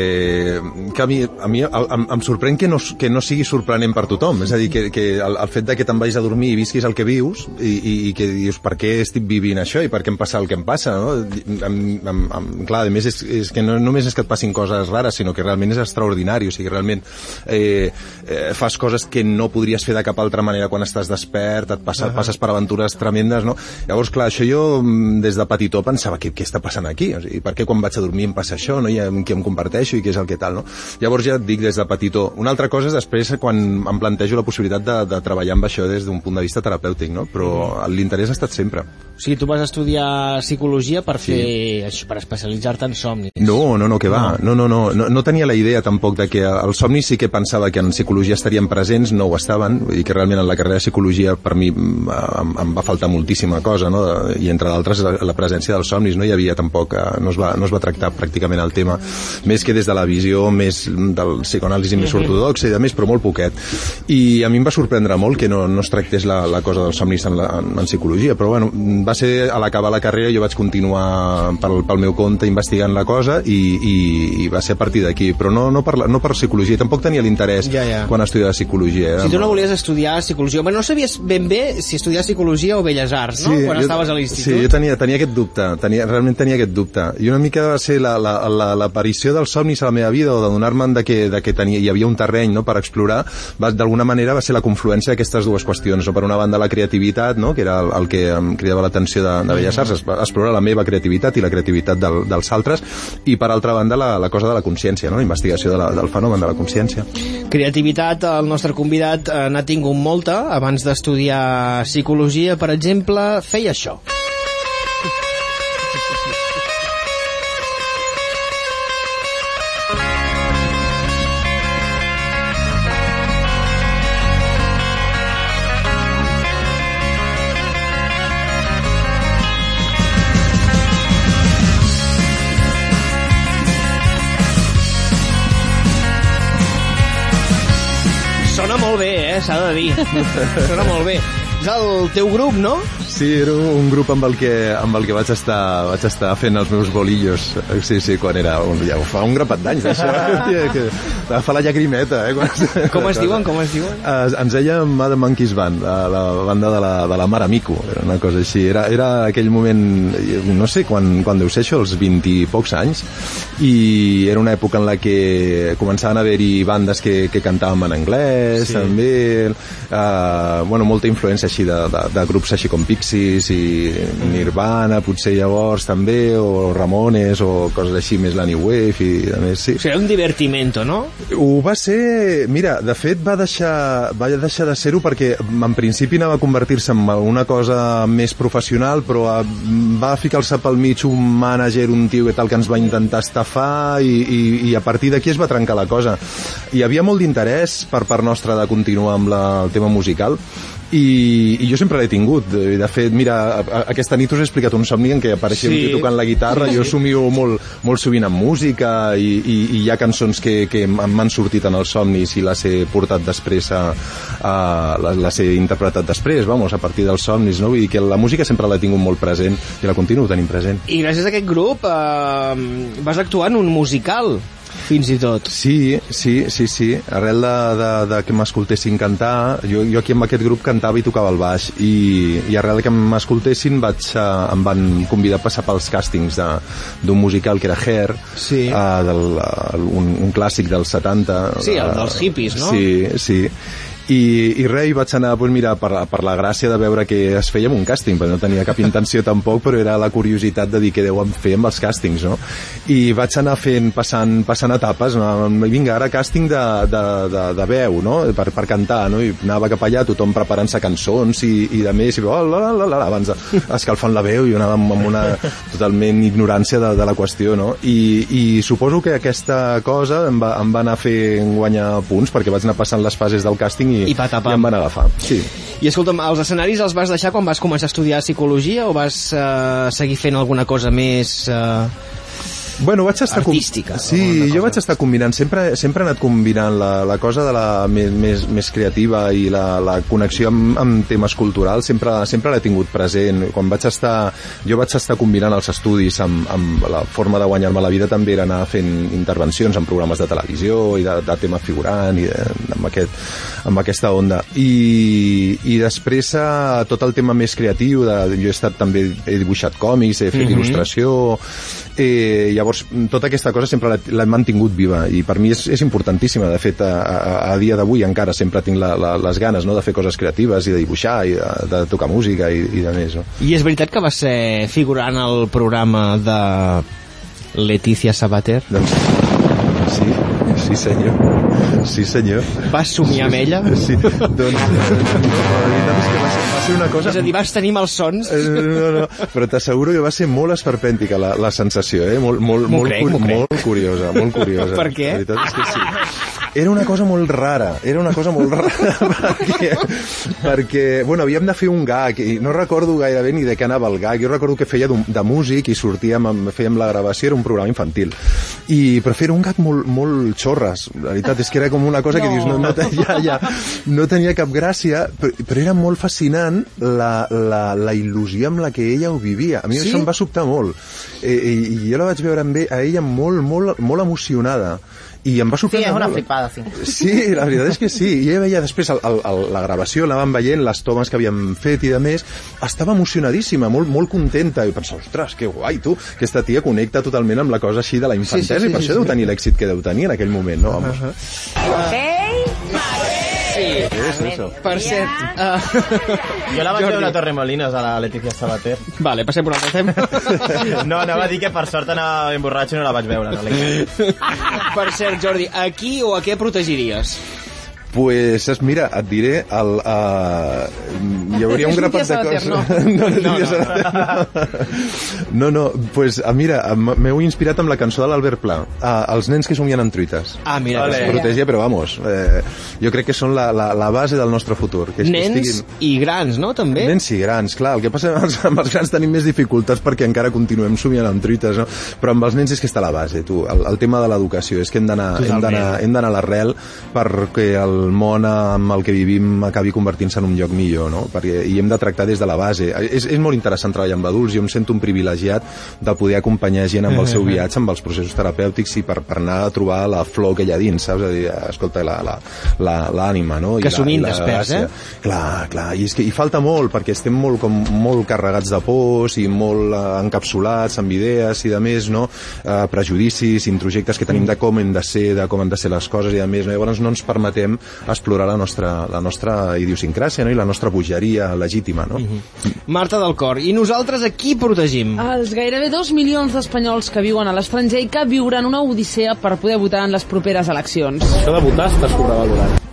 que a mi, a mi em, em sorprèn que no, que no sigui sorprenent per tothom. És a dir, que, que el, el fet de que te'n vagis a dormir i visquis el que vius i, i, i que dius per què estic vivint això i per què em passa el que em passa, no? Em, em, em, clar, a més, és, és que no només és que et passin coses rares, sinó que realment és extraordinari. O sigui, realment eh, eh, fas coses que no podries fer de cap altra manera quan estàs despert, et passa, uh -huh. passes per aventures tremendes, no? Llavors, clar, això jo des de petitó pensava, què, què està passant aquí? O sigui, per què quan vaig a dormir em passa això, no? I amb qui em comparteixo i què és el que tal, no? Llavors ja et dic des de petitó. Una altra cosa és després quan em plantejo la possibilitat de, de treballar amb això des d'un punt de vista terapèutic, no? Però l'interès ha estat sempre. O sigui, tu vas estudiar psicologia per fer sí. això, per especialitzar-te en somnis. No, no, no, que va. No, no, no, no, no tenia la idea tampoc de que els somnis sí que pensava que en psicologia estarien presents, no ho estaven, i que realment en la carrera de psicologia per mi em, em va faltar moltíssima cosa, no? I entre d'altres la presència dels somnis, no hi havia tampoc, no es va, no es va tractar pràcticament el tema, més que des de la visió més del psicoanàlisi més ortodoxa i de més, però molt poquet. I a mi em va sorprendre molt que no, no es tractés la, la cosa dels somnis en, la, en, en psicologia, però bueno, va ser a l'acabar la carrera jo vaig continuar pel, pel meu compte investigant la cosa i, i, i va ser a partir d'aquí, però no, no, per, no per psicologia, tampoc tenia l'interès ja, ja. quan estudiava psicologia. Si tu no volies estudiar psicologia, però no sabies ben bé si estudiar psicologia o belles arts, no? Sí, quan jo, estaves a l'institut. Sí, jo tenia, tenia aquest dubte, tenia, realment tenia aquest dubte. I una mica va ser l'aparició la, la, la, dels somnis a la meva vida, o de donar-me'n de que, de que tenia, hi havia un terreny, no?, per explorar, d'alguna manera va ser la confluència d'aquestes dues qüestions. No? Per una banda la creativitat, no?, que era el, el que em cridava l'atenció de, de Belles Arts, explorar la meva creativitat i la creativitat del, dels altres, i per altra banda la, la cosa de la consciència, no?, la investigació de la, del fenomen de la consciència. Creativitat, el nostre convidat eh, n'ha tingut molta. Abans d'estudiar psicologia, per exemple, feia això. Sona molt bé, eh? S'ha de dir. Sona molt bé. És el teu grup, no? Sí, era un grup amb el que, amb el que vaig, estar, vaig estar fent els meus bolillos. Sí, sí, quan era... Ja fa un grapat d'anys, això. Que va fer la llagrimeta, eh? Quan... Com es diuen, com es diuen? Uh, ens deia Mad Monkeys Band, la, la banda de la, de la mare Mico, era una cosa així. Era, era aquell moment, no sé quan, quan deu ser això, els vint i pocs anys, i era una època en la que començaven a haver-hi bandes que, que cantaven en anglès, sí. també, uh, bueno, molta influència així de, de, de grups així com Pixies i Nirvana, potser llavors també, o Ramones, o coses així, més la New Wave, i a més, sí. O sigui, un divertimento, no? Ho va ser... Mira, de fet va deixar, va deixar de ser-ho perquè en principi anava a convertir-se en una cosa més professional, però va ficar-se pel mig un mànager, un tio i tal, que ens va intentar estafar, i, i, i a partir d'aquí es va trencar la cosa. Hi havia molt d'interès per part nostra de continuar amb la, el tema musical, I, i jo sempre l'he tingut. De fet, mira, aquesta nit us he explicat un somni en què apareixia sí. tocant la guitarra. Jo somio molt, molt sovint amb música i, i, i hi ha cançons que, que m'han sortit en els somnis i les he portat després a, a les he interpretat després, vamos, a partir dels somnis, no? Vull dir que la música sempre l'he tingut molt present i la continuo tenint present. I gràcies a aquest grup eh, vas actuar en un musical, fins i tot. Sí, sí, sí, sí. Arrel de, de, de que m'escoltessin cantar, jo, jo aquí amb aquest grup cantava i tocava el baix, i, i arrel de que m'escoltessin vaig, uh, em van convidar a passar pels càstings d'un musical que era Hair, sí. uh, del, uh, un, un clàssic dels setanta. Sí, el dels hippies, no? Sí, sí. I, i res, vaig anar pues, mira, per, per la gràcia de veure que es feia amb un càsting, perquè no tenia cap intenció tampoc, però era la curiositat de dir què deuen fer amb els càstings, no? I vaig anar fent, passant, passant etapes, no? Vinga, ara càsting de, de, de, de veu, no? Per, per cantar, no? I anava cap allà, tothom preparant-se cançons i, i de més, i oh, la, la, la, la, abans escalfant la veu, i anava amb, amb una totalment ignorància de, de la qüestió, no? I, i suposo que aquesta cosa em va, em va anar fent guanyar punts, perquè vaig anar passant les fases del càsting i I, patapam. i em van agafar, sí. I escolta'm, els escenaris els vas deixar quan vas començar a estudiar psicologia o vas uh, seguir fent alguna cosa més uh, bueno, vaig estar artística? Sí, jo vaig estar combinant, sempre, sempre he anat combinant la, la cosa de la més, més, més creativa i la, la connexió amb, amb temes culturals, sempre, sempre l'he tingut present. Quan vaig estar, jo vaig estar combinant els estudis amb, amb la forma de guanyar-me la vida, també era anar fent intervencions en programes de televisió i de, de tema figurant i de, amb, aquest, amb aquesta onda. I, i després tot el tema més creatiu, de, jo he estat també, he dibuixat còmics, he fet mm-hmm. il·lustració, eh, llavors tota aquesta cosa sempre l'he mantingut viva i per mi és, és importantíssima. De fet, a, a, a dia d'avui encara sempre tinc la, la, les ganes, no?, de fer coses creatives i de dibuixar i de, de tocar música i, i de més, no? I és veritat que va ser figurant al programa de Leticia Sabater? Doncs sí, sí senyor. Sí senyor. Vas somiar amb ella? Sí, doncs la veritat és que va ser, va ser una cosa... És a dir, vas tenir malsons? No, no, però t'asseguro que va ser molt esperpèntica la, la sensació, eh? Molt, molt, molt, crec, cur molt curiosa, molt curiosa. Per què? La veritat és que sí. Era una cosa molt rara, era una cosa molt rara perquè, perquè, bueno, havíem de fer un gag i no recordo gairebé ni de què anava el gag. Jo recordo que feia de músic i sortíem, amb, fèiem la gravació, era un programa infantil. I, però fer un gag molt, molt xorres, la veritat és que era com una cosa no. que dius, no, no, ja, ja, no tenia cap gràcia, però, però era molt fascinant la, la, la il·lusió amb la que ella ho vivia. A mi sí? Això em va sobtar molt. I, i, i jo la vaig veure amb a ella molt, molt, molt emocionada. I em va sorprendre sí, és una molt. flipada, sí. Sí, la veritat és que sí. I ella veia després el, el, el, la gravació, l'anàvem veient, les tomes que havíem fet i de més, estava emocionadíssima, molt, molt contenta, i pensava, ostres, que guai, tu, aquesta tia connecta totalment amb la cosa així de la infantesa, sí, sí, sí, i per sí, això sí, deu tenir l'èxit que deu tenir en aquell moment, no? Vamos. Uh -huh. Hey, sí. Què és això? Per cert... Uh... Jo la vaig veure a Torremolinos, a la Leticia Sabater. Vale, passem per un altre tema. No, anava a dir que per sort anava ben borratxo i no la vaig veure. No per cert, Jordi, a qui o a què protegiries? Pues, mira, et diré, el, uh, hi hauria un grapat de coses... No, no, no, no. No, no, pues, mira, m'heu inspirat amb la cançó de l'Albert Pla, uh, Els nens que somien en truites. Ah, mira. Els protegia, però vamos, eh, jo crec que són la, la, la base del nostre futur. Que nens que estiguin... i grans, no, també? Nens i grans, clar. El que passa amb els, amb els grans tenim més dificultats perquè encara continuem somiant amb truites, no? Però amb els nens és que està a la base, tu. El, el tema de l'educació, és que hem d'anar a l'arrel perquè el el món amb el que vivim acabi convertint-se en un lloc millor, no? Perquè, i hem de tractar des de la base. És, és molt interessant treballar amb adults, jo em sento un privilegiat de poder acompanyar gent amb el seu viatge, amb els processos terapèutics i per, per anar a trobar la flor que hi ha dins, saps? A dir, escolta, l'ànima, no? Que sovint desperts, eh? Clar, clar, i és que hi falta molt, perquè estem molt, com, molt carregats de pors i molt eh, encapsulats amb idees i de més, no? Eh, prejudicis, introjectes que tenim de com hem de ser, de com han de ser les coses i de més, no? Llavors no ens permetem explorar la nostra, la nostra idiosincràsia, no? I la nostra bogeria legítima, no? Mm-hmm. Marta del Cor, i nosaltres a qui protegim? Els gairebé dos milions d'espanyols que viuen a l'estranger i que viuran una odissea per poder votar en les properes eleccions. Això de votar està sobrevalorat.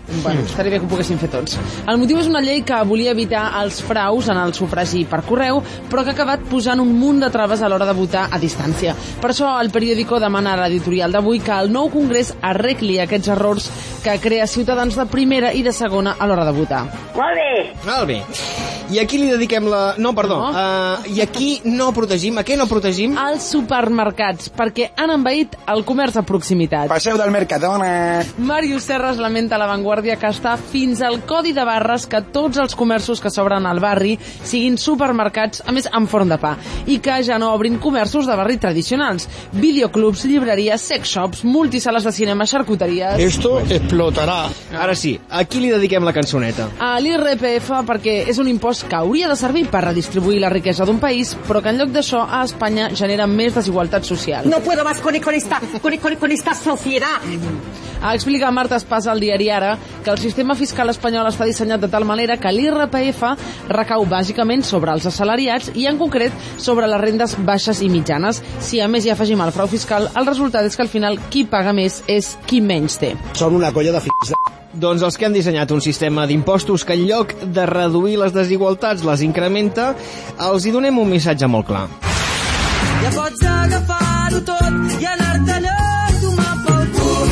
Bueno, estaria bé que ho poguessin fer tots. El motiu és una llei que volia evitar els fraus en el sufragi per correu, però que ha acabat posant un munt de traves a l'hora de votar a distància. Per això el periòdico demana a l'editorial d'avui que el nou Congrés arregli aquests errors que crea ciutadans de primera i de segona a l'hora de votar. Molt bé. Molt bé. I aquí li dediquem la... No, perdó. No. Uh, I aquí no protegim. A què no protegim? Els supermercats, perquè han envaït el comerç de proximitat. Passeu del Mercadona. Màrius Serres lamenta a La Vanguardia que està fins al codi de barres que tots els comerços que s'obren al barri siguin supermercats, a més en forn de pa, i que ja no obrin comerços de barri tradicionals. Videoclubs, llibreries, sex shops, multisales de cinema, xarcuteries... Esto explotarà. Ara sí, a qui li dediquem la cançoneta? A l'I R P F, perquè és un impost que hauria de servir per redistribuir la riquesa d'un país, però que en lloc d'això a Espanya genera més desigualtat social. No puedo más con, con, esta, con, con, con esta sociedad. Explica Marta Espasa al diari Ara que el sistema fiscal espanyol està dissenyat de tal manera que l'I R P F recau bàsicament sobre els assalariats i en concret sobre les rendes baixes i mitjanes. Si a més hi afegim el frau fiscal, el resultat és que al final qui paga més és qui menys té. Són una colla de fills de... Doncs els que han dissenyat un sistema d'impostos que en lloc de reduir les desigualtats les incrementa, els hi donem un missatge molt clar. Ja pots agafar-ho tot i anar-te allà a tomar pel cul.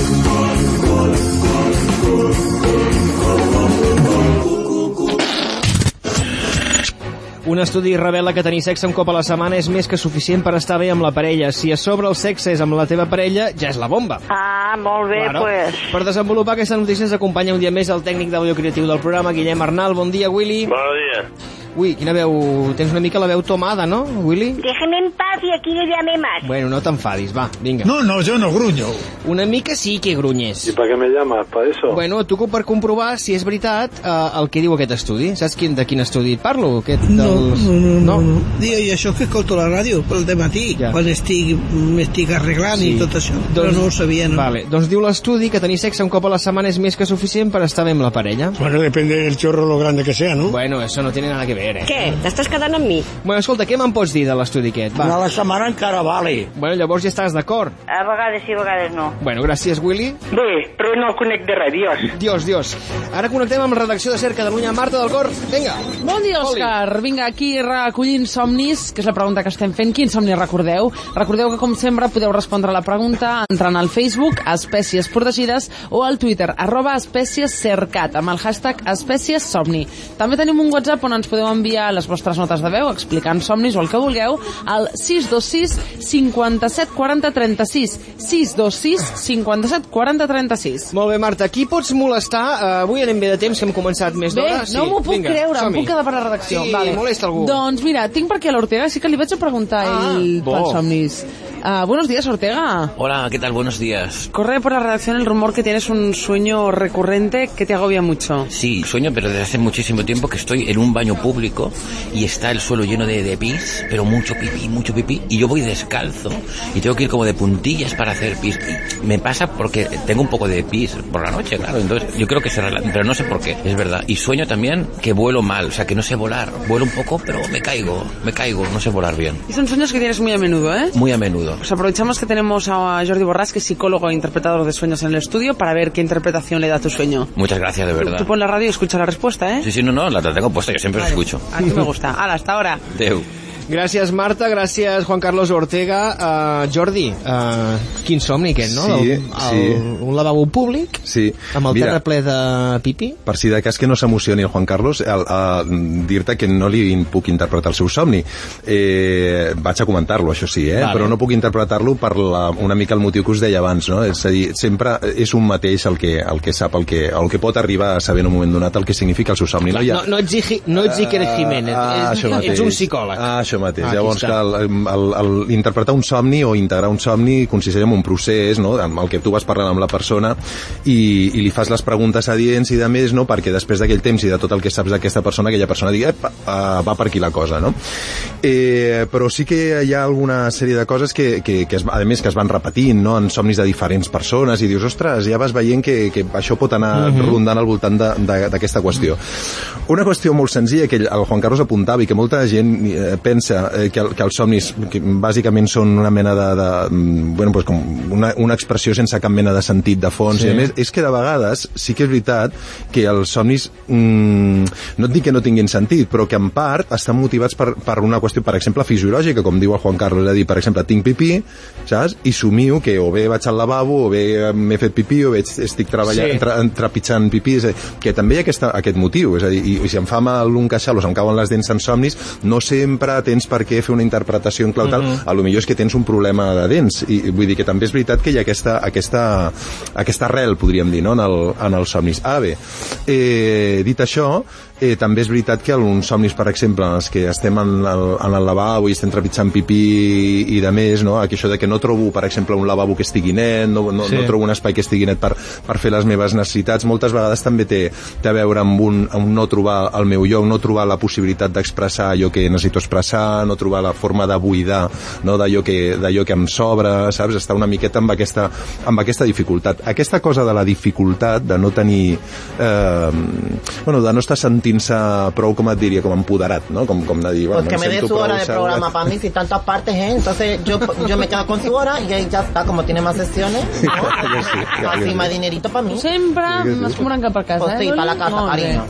Un estudi revela que tenir sexe un cop a la setmana és més que suficient per estar bé amb la parella. Si a sobre el sexe és amb la teva parella, ja és la bomba. Ah, molt bé, claro. Pues. Per desenvolupar aquesta notícia ens acompanya un dia més el tècnic d'àudio creatiu del programa, Guillem Arnal. Bon dia, Willy. Bon dia. Ui, quina veu... Tens una mica la veu tomada, ¿no, Willy? Déjeme en paz y aquí no llame más. Bueno, no t'enfadis, va, vinga. No, no, yo no gruño. Una mica sí que grunyes. ¿Y para qué me llamas? ¿Para eso? Bueno, tu per comprovar si és veritat eh, el que diu aquest estudi. Saps quin, de quin estudi et parlo? Aquest, no, dels... no, no, no, no. Digue, i això que escolto la ràdio pel dematí, ja. Quan estic, m'estic arreglant sí. I tot això, doncs, però no ho sabia. No. Vale, doncs diu l'estudi que tenir sexe un cop a la setmana és més que suficient per estar bé amb la parella. Bueno, depende del chorro lo grande que sea, ¿no? Bueno, eso no tiene nada que ver, eh? Què? T'estàs quedant amb mi? Bueno, escolta, què me'n pots dir de l'estudi aquest? Va. Una a la setmana encara vale. Bueno, llavors ja estàs d'acord. A vegades sí, a vegades no. Bueno, gràcies, Willy. Bé, però no el conec de res, dios. Dios, Dios. Ara connectem amb la redacció de Ser Catalunya. Marta del Cor, vinga. Bon dia, Òscar. Vinga, aquí recollint somnis, que és la pregunta que estem fent. Quins somnis recordeu? Recordeu que, com sempre, podeu respondre a la pregunta entrant al Facebook, Espècies Protegides, o al Twitter, arroba Espècies Cercat, amb el hashtag Espècies Somni. També tenim un WhatsApp on ens podeu enviar les vostres notes de veu, explicant somnis o el que vulgueu, al sis dos sis cinquanta-set quaranta trenta-sis. sis dos sis cinquanta-set quaranta trenta-sis. Molt bé, Marta, aquí pots molestar. Uh, avui anem bé de temps, que hem començat més d'hora. Bé, no sí. m'ho puc Vinga, creure, em puc quedar per la redacció. Sí, vale. molesta algú. Doncs mira, tinc per aquí a l'Ortega, sí que li vaig a preguntar a ell ah, pels somnis. Uh, buenos días, Ortega. Hola, ¿qué tal? Buenos días. Corre por la redacción el rumor que tienes un sueño recurrente que te agobia mucho. Sí, sueño, pero desde hace muchísimo tiempo que estoy en un baño público y está el suelo lleno de, de pis, pero mucho pipí, mucho pipí, y yo voy descalzo y tengo que ir como de puntillas para hacer pis. Y me pasa porque tengo un poco de pis por la noche, claro, entonces yo creo que se relata, pero no sé por qué, es verdad. Y sueño también que vuelo mal, o sea, que no sé volar. Vuelo un poco, pero me caigo, me caigo, no sé volar bien. Y son sueños que tienes muy a menudo, ¿eh? Muy a menudo. Pues aprovechamos que tenemos a Jordi Borràs, que es psicólogo e interpretador de sueños en el estudio, para ver qué interpretación le da a tu sueño. Muchas gracias, de verdad. Tú, tú pon la radio y escucha la respuesta, ¿eh? Sí, sí, no, no, la tengo puesta, yo siempre vale. Os escucho. A ti me gusta. Hala, hasta ahora. Adeu. Gràcies, Marta, gràcies, Juan Carlos Ortega. Uh, Jordi, uh, quin somni aquest, no? Sí, el, sí. El, un lavabo públic? Sí. Amb el Mira, terra ple de pipi? Per si de cas que no s'emocioni el Juan Carlos, el, el, dir-te que no li puc interpretar el seu somni. Eh, vaig a comentar-lo, això sí, eh? Vale. Però no puc interpretar-lo per la, una mica el motiu que us deia abans, no? És a dir, sempre és un mateix el que, el que sap, el que, el que pot arribar a saber en un moment donat el que significa el seu somni. Clar, no, no, ets, no ets Iker Jiménez, ah, ets, ets un psicòleg. Ah, això mateix. Ah, llavors, el, el, el interpretar un somni o integrar un somni consisteix en un procés, no?, amb el que tu vas parlant amb la persona i, i li fas les preguntes adients i de més, no?, perquè després d'aquell temps i de tot el que saps d'aquesta persona, aquella persona digui, epa, uh, va per aquí la cosa, no? Eh, però sí que hi ha alguna sèrie de coses que, que, que es, a més, que es van repetint, no?, en somnis de diferents persones i dius, ostres, ja vas veient que, que això pot anar mm-hmm. rondant al voltant d'aquesta qüestió. Una qüestió molt senzilla que el Juan Carlos apuntava i que molta gent pensa pensa eh, que, que els somnis que bàsicament són una mena de, de bueno, pues com una, una expressió sense cap mena de sentit de fons, sí. I a més és que de vegades sí que és veritat que els somnis mmm, no et dic que no tinguin sentit, però que en part estan motivats per, per una qüestió, per exemple, fisiològica, com diu el Juan Carlos, és a dir, per exemple, tinc pipí, saps? I somio que o bé vaig al lavabo, o bé m'he fet pipí, o bé estic treballant, sí. tra, trepitjant pipí, és a dir, que també hi ha aquesta, aquest motiu, és a dir, i, i si em fa mal un queixal o se'm cauen les dents en somnis, no sempre tens per què fer una interpretació en clau tal, mm-hmm. A lo millor és que tens un problema de dents, i vull dir que també és veritat que hi ha aquesta, aquesta, aquesta arrel, podríem dir, no? en, el, en els somnis. Ara bé, eh, dit això, eh, també és veritat que alguns somnis, per exemple, en els que estem en el, en el lavabo i estem trepitjant pipí i de més, no? Aquí això de que no trobo, per exemple, un lavabo que estigui net, no, no, sí. no trobo un espai que estigui net per, per fer les meves necessitats, moltes vegades també té, té a veure amb un, amb no trobar el meu lloc, no trobar la possibilitat d'expressar allò que necessito expressar, no trobar la forma de buidar, no? d'allò que, d'allò que em sobra, saps? Està una miqueta amb aquesta, amb aquesta dificultat. Aquesta cosa de la dificultat de no tenir eh, bueno, de no estar sentint-se prou, com et diria, com empoderat, ¿no? Com, com de dir, bueno, pues que me dé su hora de programa para mí, si tantas partes, ¿eh? Entonces yo, yo me quedo con su hora y ahí ya está, como tiene más sesiones, ¿no? Ja sí, ja así sí. más dinerito para mí. Sempre m'escombrant cap a casa, pues eh? sí, para la casa, Molt cariño.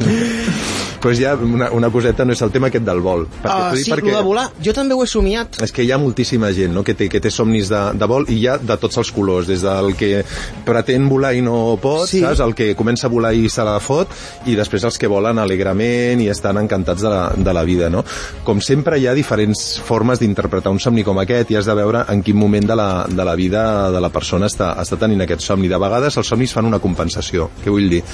Pues ja una, una coseta, no és el tema aquest del vol. Ah, sí, perquè... el de volar. Jo també ho he somiat. És que hi ha moltíssima gent, no?, que té, que té somnis de, de vol, i hi ha de tots els colors, des del que pretén volar i no pot, sí. saps? El que comença a volar i se la fot, i després els que volen alegrament i estan encantats de la, de la vida, no? Com sempre hi ha diferents formes d'interpretar un somni com aquest, i has de veure en quin moment de la, de la vida de la persona està, està tenint aquest somni. De vegades els somnis fan una compensació. Què vull dir?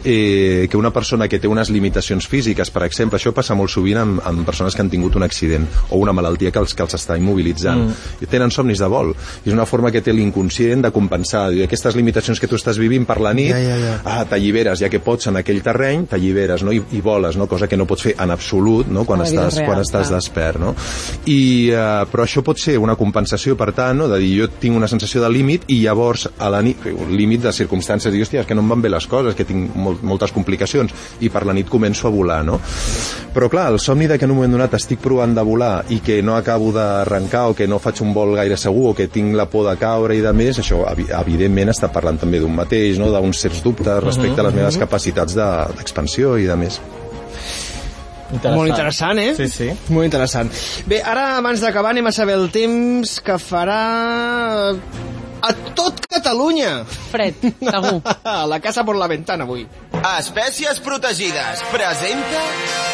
Eh, que una persona que té unes limitacions físiques, per exemple, això passa molt sovint amb, amb persones que han tingut un accident o una malaltia que els, que els està immobilitzant, mm. i tenen somnis de vol, i és una forma que té l'inconscient de compensar. I aquestes limitacions que tu estàs vivint per la nit, ja, ja, ja. ah, t'alliberes, ja que pots en aquell terreny, t'alliberes, no? I, i voles, no? Cosa que no pots fer en absolut, no? quan, estàs, real, quan estàs despert, no? I, uh, però això pot ser una compensació, per tant, no? De dir, jo tinc una sensació de límit, i llavors a la nit, un límit de circumstàncies, dius, hòstia, és que no em van bé les coses, que tinc molt, moltes complicacions, i per la nit començo a volar, no? Però clar, el somni de que en un moment donat estic provant de volar i que no acabo d'arrencar, o que no faig un vol gaire segur, o que tinc la por de caure i de més, això evidentment està parlant també d'un mateix, no? D'uns certs dubtes respecte uh-huh, a les meves uh-huh. capacitats de, d'expansió i de més. Interessant. Molt interessant, eh? Sí, sí. Molt interessant. Bé, ara, abans d'acabar, anem a saber el temps que farà a tot Catalunya. Fred, segur. A la casa por la ventana, avui. Espècies protegides presenta...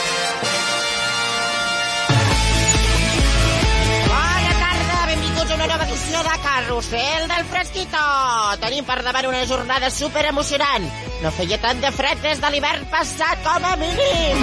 Bona tarda, benvinguts a una nova edició de Carrusel del Fresquito. Tenim per davant una jornada superemocionant. No feia tant de fred des de l'hivern passat, com a mínim.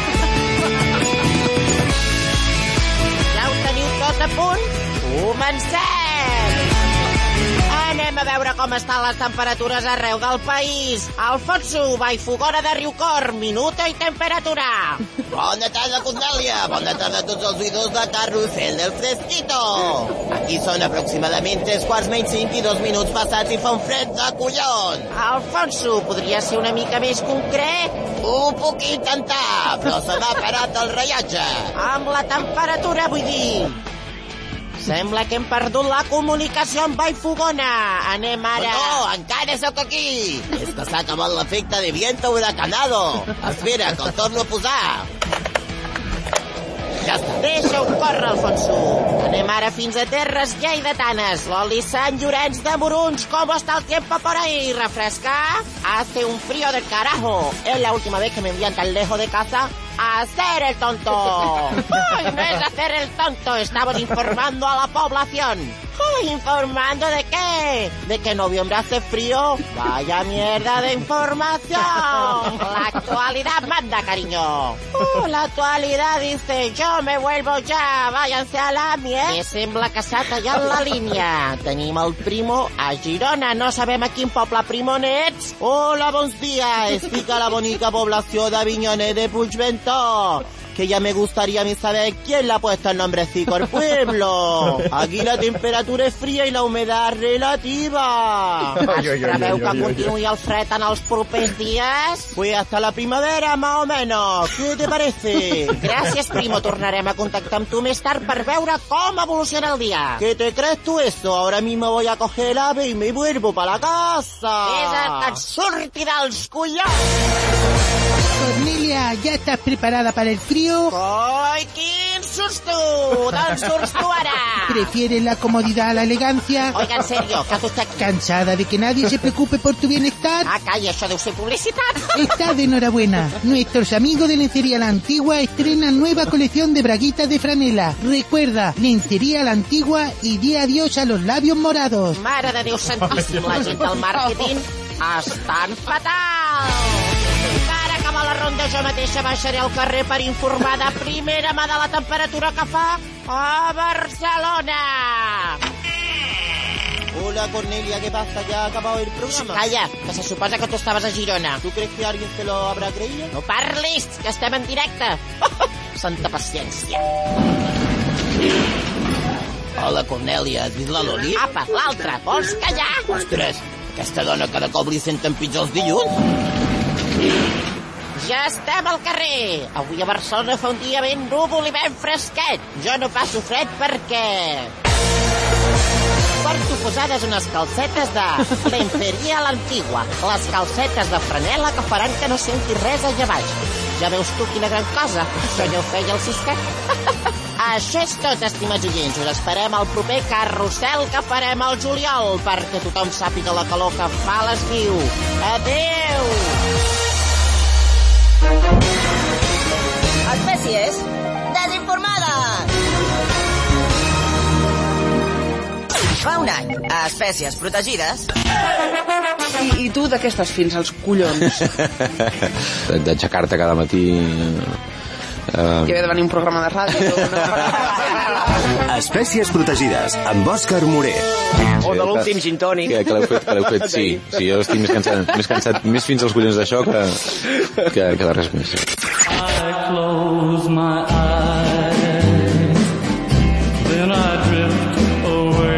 Ja ho teniu tot a punt? Comencem! Anem a veure com estan les temperatures arreu del país. Alfonso, Vallfogona de Riucorb, minuto i temperatura. Bona tarda, Cornèlia. Bona tarda a tots els oïdors de Carrusel del Fresquito. Aquí són aproximadament tres quarts menys cinc i dos minuts passats i fa un fred de collons. Alfonso, podria ser una mica més concret? Ho puc intentar, però se m'ha parat el rellotge. Amb la temperatura, vull dir... Sembla que hem perdut la comunicació amb Vallfogona. Anem ara... No, encara sóc aquí. És que s'ha acabat l'efecte de viento huracanado. Espera, que el torno a posar. Ja està. Deixa-ho córrer, Alfonso. Anem ara fins a terres lleidatanes. L'Oli Sant Llorenç de Morunys. ¿Cómo está el tiempo por ahí? ¿Refresca? Hace un frío del carajo. Es la última vez que me envían tan lejos de casa a hacer el tonto. Ay, no es hacer el tonto. Estamos informando a la población. Ay, ¿informando de qué? ¿De que en noviembre hace frío? Vaya mierda de información. La actualidad manda, cariño. Uh, la actualidad dice, yo me vuelvo ya, váyanse a la mierda. Me sembla que s'ha tallat la línia. Tenim el Primo a Girona, no sabem a quin poble primonets. Hola, bons dies. Estic a la bonica població d'Avinyonet de Puigventó. que ya me gustaría a mí saber quién le ha puesto el nombrecito al pueblo. Aquí la temperatura és fria i la humedad relativa. Es preveu que continuï el fred en els propers dies? Pues hasta la primavera, más o menos. ¿Qué te parece? Gràcies, primo. Tornarem a contactar amb tu més tard per veure com evoluciona el dia. ¿Qué te crees tú eso? Ahora mismo voy a coger el ave y me vuelvo para la casa. Esa que et surti dels collons! Cornelia, ¿ya estás preparada para el frío? ¡Ay, quin susto! ¿Dónde surts tu ara? ¿Prefieres la comodidad a la elegancia? Oiga, en serio, ¿qué hace usted aquí? ¿Cansada de que nadie se preocupe por tu bienestar? Ah, calla, això deu ser publicitat. Estás de enhorabuena. Nuestros amigos de Lencería La Antigua estrenan nueva colección de braguitas de franela. Recuerda, Lencería La Antigua y di adiós a los labios morados. Mare de Déu santíssim, la gent del màrqueting estan fatal. Per acabar la ronda jo mateixa baixaré al carrer per informar de primera mà de la temperatura que fa a Barcelona. Hola, Cornelia, ¿qué pasa? ¿Ya ha acabado el programa? Calla, que se suposa que tu estaves a Girona. ¿Tú crees que alguien se lo habrá creído? No parlis, que estem en directe. Santa paciència. Hola, Cornelia, has vist la Loli? Apa, l'altra, vols callar? Ostres, aquesta dona cada cop li senten pitjor els dilluns. Ja estem al carrer. Avui a Barcelona fa un dia ben núvol i ben fresquet. Jo no passo fred perquè... porto posades unes calcetes de Lencería La Antigua. Les calcetes de franela que faran que no senti res allà baix. Ja veus tu quina gran cosa? Això ja ho feia el Siscat. Això és tot, estimats oients. Us esperem al proper carrusel que farem al juliol perquè tothom sàpiga la calor que fa a l'estiu. Adéu! Espècies desinformades. Fa un any, a Espècies Protegides... I, i tu de què estàs fins als collons? D'aixecar-te cada matí... Uh... I haver de venir un programa de ràdio. Espècies Protegides, amb Òscar Moré. O de l'últim gin tònic. Que, que l'heu fet, que l'heu fet, sí. Sí, jo estic més cansat, més cansat, més fins als collons d'això que, que, que de res més. I close my eyes, then I drift away.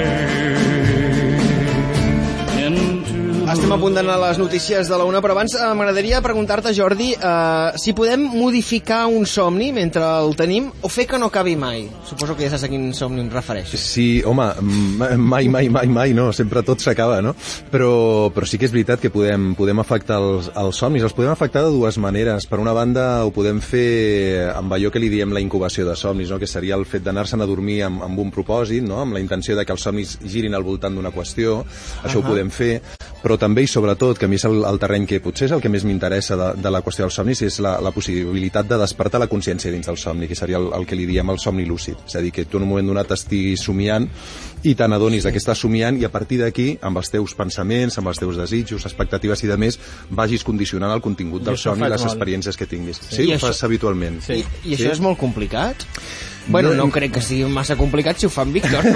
Estem a punt d'anar a les notícies de la una, però abans eh, m'agradaria preguntar-te, Jordi, eh, si podem modificar un somni mentre el tenim o fer que no acabi mai. Suposo que ja saps a quin somni em refereixo. Sí, home, mai, mai, mai, mai, no, sempre tot s'acaba, no? Però, però sí que és veritat que podem, podem afectar els, els somnis, els podem afectar de dues maneres. Per una banda, ho podem fer amb allò que li diem la incubació de somnis, no? Que seria el fet d'anar-se'n a dormir amb, amb un propòsit, no? Amb la intenció de que els somnis girin al voltant d'una qüestió. Això uh-huh. ho podem fer, però també i sobretot, que a mi és el, el terreny que potser és el que més m'interessa de, de la qüestió dels somnis, és la, la possibilitat de despertar la consciència dins del somni, que seria el, el que li diem el somni lúcid. És a dir, que tu en un moment donat estiguis somiant i te n'adonis que estàs somiant i a partir d'aquí, amb els teus pensaments, amb els teus desitjos, expectatives i de més, vagis condicionant el contingut del somni i les molt... experiències que tinguis. Sí, sí ho això... fas habitualment. Sí. I, i això sí? És molt complicat? Bueno, no, no crec que sigui massa complicat si ho fa en Víctor.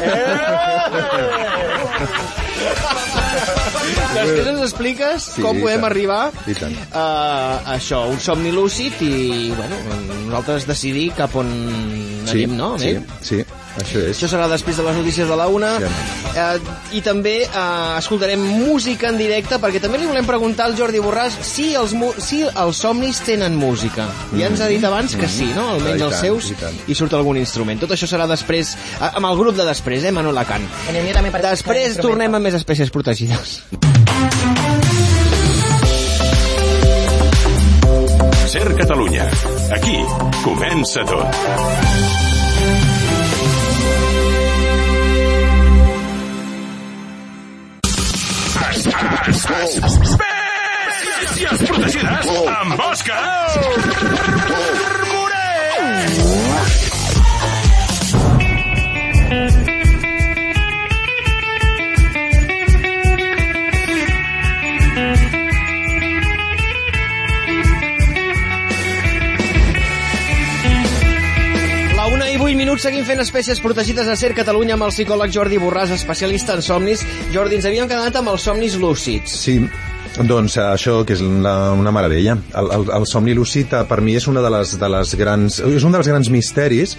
Després ens expliques sí, com podem tant, arribar a, a això, un somni lúcid i, bueno, nosaltres decidir cap on anem, sí, no? Sí, sí, això és. Això serà després de les notícies de la una. Ja. Eh, I també eh, escoltarem música en directe, perquè també li volem preguntar al Jordi Borràs si els, si els somnis tenen música. Mm. Ja ens ha dit abans que sí, no? Almenys els seus, i, i surt algun instrument. Tot això serà després, eh, amb el grup de després, eh, Manuel Lacan. Després tornem a més espècies protegides. Ser Catalunya. Aquí comença tot. Espècies protegides amb Òscar Moré. Minuts, seguim fent espècies protegides a Ser Catalunya amb el psicòleg Jordi Borràs, especialista en somnis. Jordi, ens havíem quedat amb els somnis lúcids. Sí. Doncs això, que és una, una meravella. El, el, el somni lúcid per mi és una de les, de les grans, és un dels grans misteris.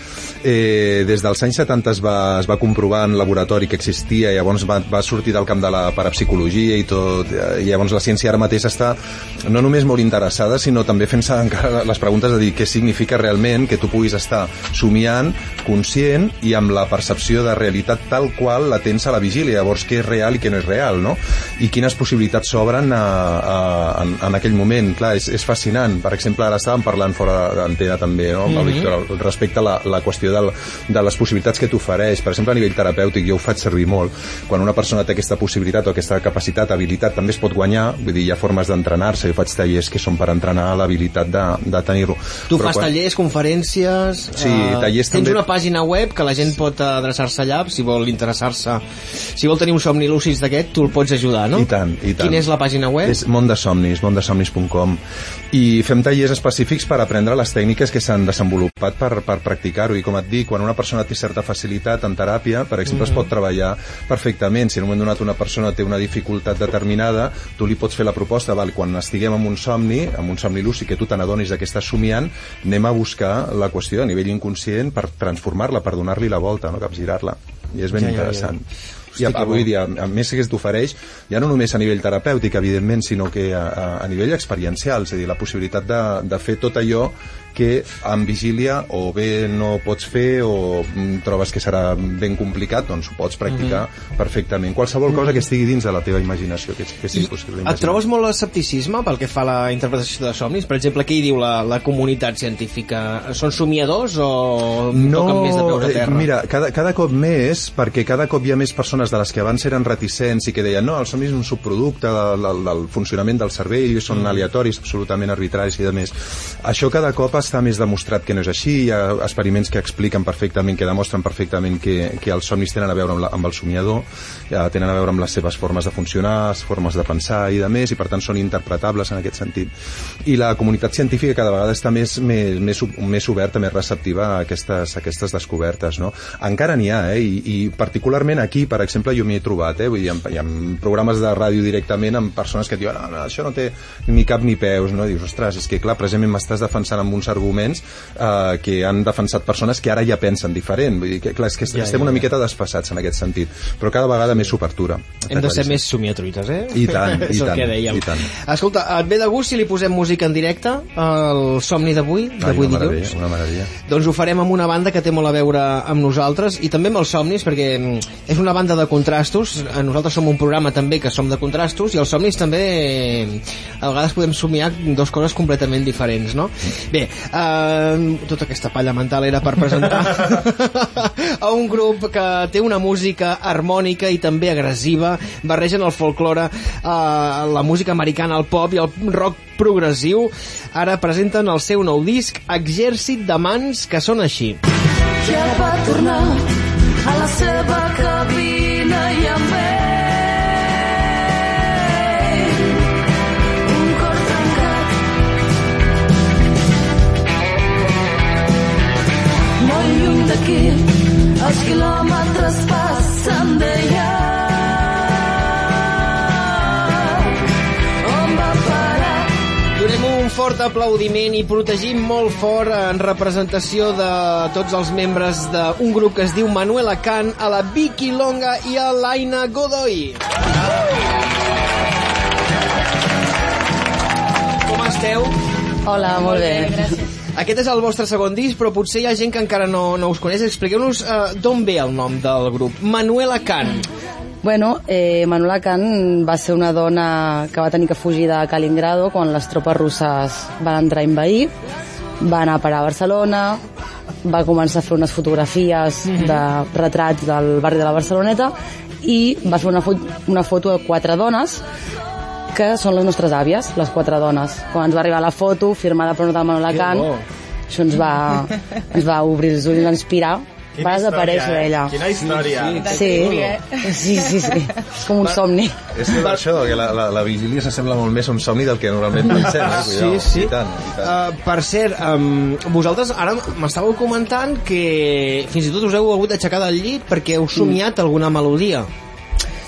Eh, des dels anys setanta es va, es va comprovar en laboratori que existia, i llavors va, va sortir del camp de la parapsicologia i tot, i llavors la ciència ara mateix està no només molt interessada, sinó també fent-se encara les preguntes de dir què significa realment que tu puguis estar somiant, conscient i amb la percepció de realitat tal qual la tens a la vigília. Llavors, què és real i què no és real, no? I quines possibilitats s'obren a A, en, en aquell moment. Clar, és, és fascinant. Per exemple, ara estàvem parlant fora d'antena també, no? Amb el Víctor, respecte a la, la qüestió del, de les possibilitats que t'ofereix. Per exemple, a nivell terapèutic, jo ho faig servir molt. Quan una persona té aquesta possibilitat o aquesta capacitat, habilitat, també es pot guanyar. Vull dir, hi ha formes d'entrenar-se. Jo faig tallers que són per entrenar l'habilitat de, de tenir-ho. Tu Però fas quan... tallers, conferències... Sí, uh, tallers tens també... una pàgina web que la gent pot adreçar-se allà si vol interessar-se. Si vol tenir un somni lúcid d'aquest, tu el pots ajudar, no? I tant, i tant. Quina és la pàgina web? És Món de Somnis, món de somnis punt com, i fem tallers específics per aprendre les tècniques que s'han desenvolupat per, per practicar-ho. I com et dic, quan una persona té certa facilitat en teràpia, per exemple, mm-hmm. es pot treballar perfectament. Si en un moment donat una persona té una dificultat determinada, tu li pots fer la proposta, val, quan estiguem en un somni, en un somni lúcid, que tu te n'adonis que estàs somiant, anem a buscar la qüestió a nivell inconscient per transformar-la, per donar-li la volta, no? Capgirar-la. I és ben ja, interessant. Ja, ja. I a, avui dia, a més que t'ofereix, ja no només a nivell terapèutic, evidentment, sinó que a, a, a nivell experiencial, és a dir, la possibilitat de, de fer tot allò que en vigília o bé no pots fer o trobes que serà ben complicat, doncs ho pots practicar mm-hmm. perfectament. Qualsevol cosa que estigui dins de la teva imaginació, que, que sigui possible imaginar. Et trobes molt l'escepticisme pel que fa a la interpretació de somnis? Per exemple, què hi diu la, la comunitat científica? Són somiadors o no, toquen més de peus a terra? Mira, cada, cada cop més, perquè cada cop hi ha més persones de les que abans eren reticents i que deien no, el somni és un subproducte del, del, del funcionament del cervell, són mm. aleatoris, absolutament arbitraris i de més. Això cada cop està més demostrat que no és així. Hi ha experiments que expliquen perfectament, que demostren perfectament que, que els somnis tenen a veure amb, la, amb el somiador, ja, tenen a veure amb les seves formes de funcionar, formes de pensar i de més, i per tant són interpretables en aquest sentit. I la comunitat científica cada vegada està més, més, més, més oberta, més receptiva a aquestes, a aquestes descobertes, no? Encara n'hi ha, eh? I, i particularment aquí, per exemple, jo m'hi he trobat, eh? Vull dir, hi ha programes de ràdio directament amb persones que et diuen, no, no, això no té ni cap ni peus, no? I dius, ostres, és que clar, precisament m'estàs defensant amb uns arguments eh, que han defensat persones que ara ja pensen diferent. Vull dir que, clar, és que ja, estem ja, una miqueta desfassats en aquest sentit, però cada vegada més s'obertura. Hem de ser més somiatruites, eh? I tant, i tant, i tant. Escolta, et ve de gust si li posem música en directe al somni d'avui, d'avui dilluns? Una meravella. Doncs ho farem amb una banda que té molt a veure amb nosaltres i també amb els somnis, perquè és una banda de contrastos. Nosaltres som un programa també que som de contrastos i els somnis també a vegades podem somiar dues coses completament diferents, no? Bé, Uh, tota aquesta palla mental era per presentar a un grup que té una música harmònica i també agressiva, barregen el folklore, uh, la música americana, el pop i el rock progressiu. Ara presenten el seu nou disc, Exèrcit de Mans, que són així. Ja va tornar a la seva cabina i amb ell lluny d'aquí, els quilòmetres passen d'ella. On va parar? Donem un fort aplaudiment i protegim molt fort en representació de tots els membres d'un grup que es diu Manuela Khan, a la Vicky Longa i a l'Aina Godoy. Com esteu? Hola, molt bé. Gràcies. Aquest és el vostre segon disc, però potser hi ha gent que encara no, no us coneix. Expliqueu-nos uh, d'on ve el nom del grup. Manuela Khan. Bueno, eh, Manuela Khan va ser una dona que va tenir que fugir de Kaliningrado quan les tropes russes van entrar a envair. Va anar a parar a Barcelona, va començar a fer unes fotografies mm-hmm. de retrats del barri de la Barceloneta i va fer una, fo una foto de quatre dones que són les nostres àvies, les quatre dones. Quan ens va arribar la foto, firmada per una Manuela Khan, això ens va, ens va obrir els ulls, ens va inspirar. Quina va desaparèixer història, ella. Quina història. Sí, sí, sí, sí, sí. És com un somni. És que per això, que la, la, la vigília s'assembla molt més a un somni del que normalment pensem. Eh? Sí, sí. I tant, i tant. Uh, per cert, um, vosaltres ara m'estàveu comentant que fins i tot us heu hagut d'aixecar del llit perquè heu somiat alguna melodia.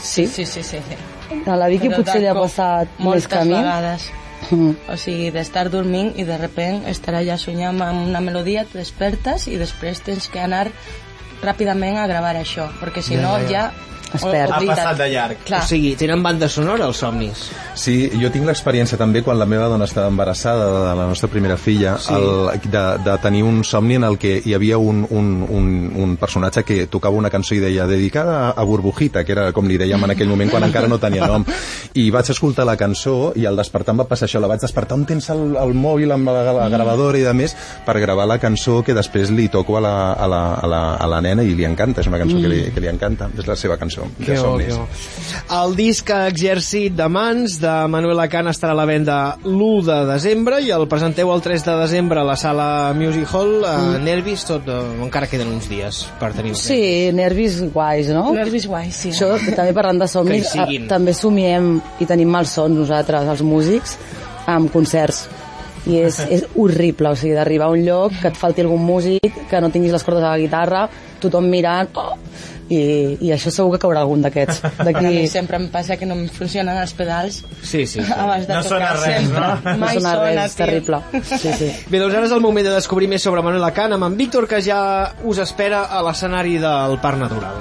Sí? Sí, sí, sí. A la Vicky Però potser li ha com passat més moltes que a mi. vegades. Mm. O sigui, d'estar dormint i de repent estar allà soñant amb una melodia, et despertes i després tens que anar ràpidament a gravar això, perquè si Ja, no ja, ja. ja... Es perd. o- Ha oblida't. passat de llarg. Clar. O sigui, tenen banda sonora els somnis. Sí, jo tinc l'experiència també quan la meva dona estava embarassada de la nostra primera filla, Sí. el, de, de tenir un somni en el que hi havia un, un, un, un personatge que tocava una cançó i deia dedicada a, a Burbujita, que era com li dèiem en aquell moment quan encara no tenia nom. I vaig escoltar la cançó i al despertar em va passar això, la vaig despertar on tens el, el mòbil amb la, la gravadora i de més per gravar la cançó que després li toco a la, a la, a la, a la nena i li encanta, és una cançó Mm. que, li, que li encanta, és la seva cançó Que de bo, somnis. que bo. El disc Exèrcit de Mans de Manuel Acan estarà a la venda l'u de desembre i el presenteu el tres de desembre a la sala Music Hall. A Mm. Nervis tot, eh, encara queden uns dies per tenir-ho. Sí, nervis guais, no? Nervis guais, sí. Això, també parlant de somnis, Que hi siguin. eh, també somiem i tenim malsons nosaltres, els músics, amb concerts. I és, és horrible, o sigui, d'arribar a un lloc que et falti algun músic, que no tinguis les cordes a la guitarra, tothom mirant, oh, i, i això segur que caurà algun d'aquests. A mi D'aquí... sempre em passa que no em funcionen els pedals Sí, sí. abans de No tocar. sona res, sempre. no? No Mai sona res, és tio. terrible. Sí, sí. Bé, doncs ara és el moment de descobrir més sobre Manuel Acan amb en Víctor, que ja us espera a l'escenari del Parc Natural.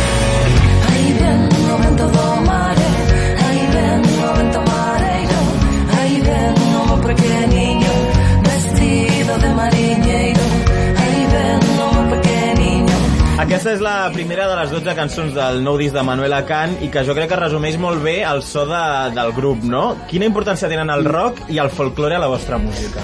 Ahí vengo, vento do mare, ahí vengo, vento mareiro, ahí vengo, pequeniño, vestido de mariñeiro, ahí vengo, pequeniño. Aquesta és la primera de les dotze cançons del nou disc de Manuel Acan i que jo crec que resumeix molt bé el so de, del grup, no? Quina importància tenen el rock i el folklore a la vostra música?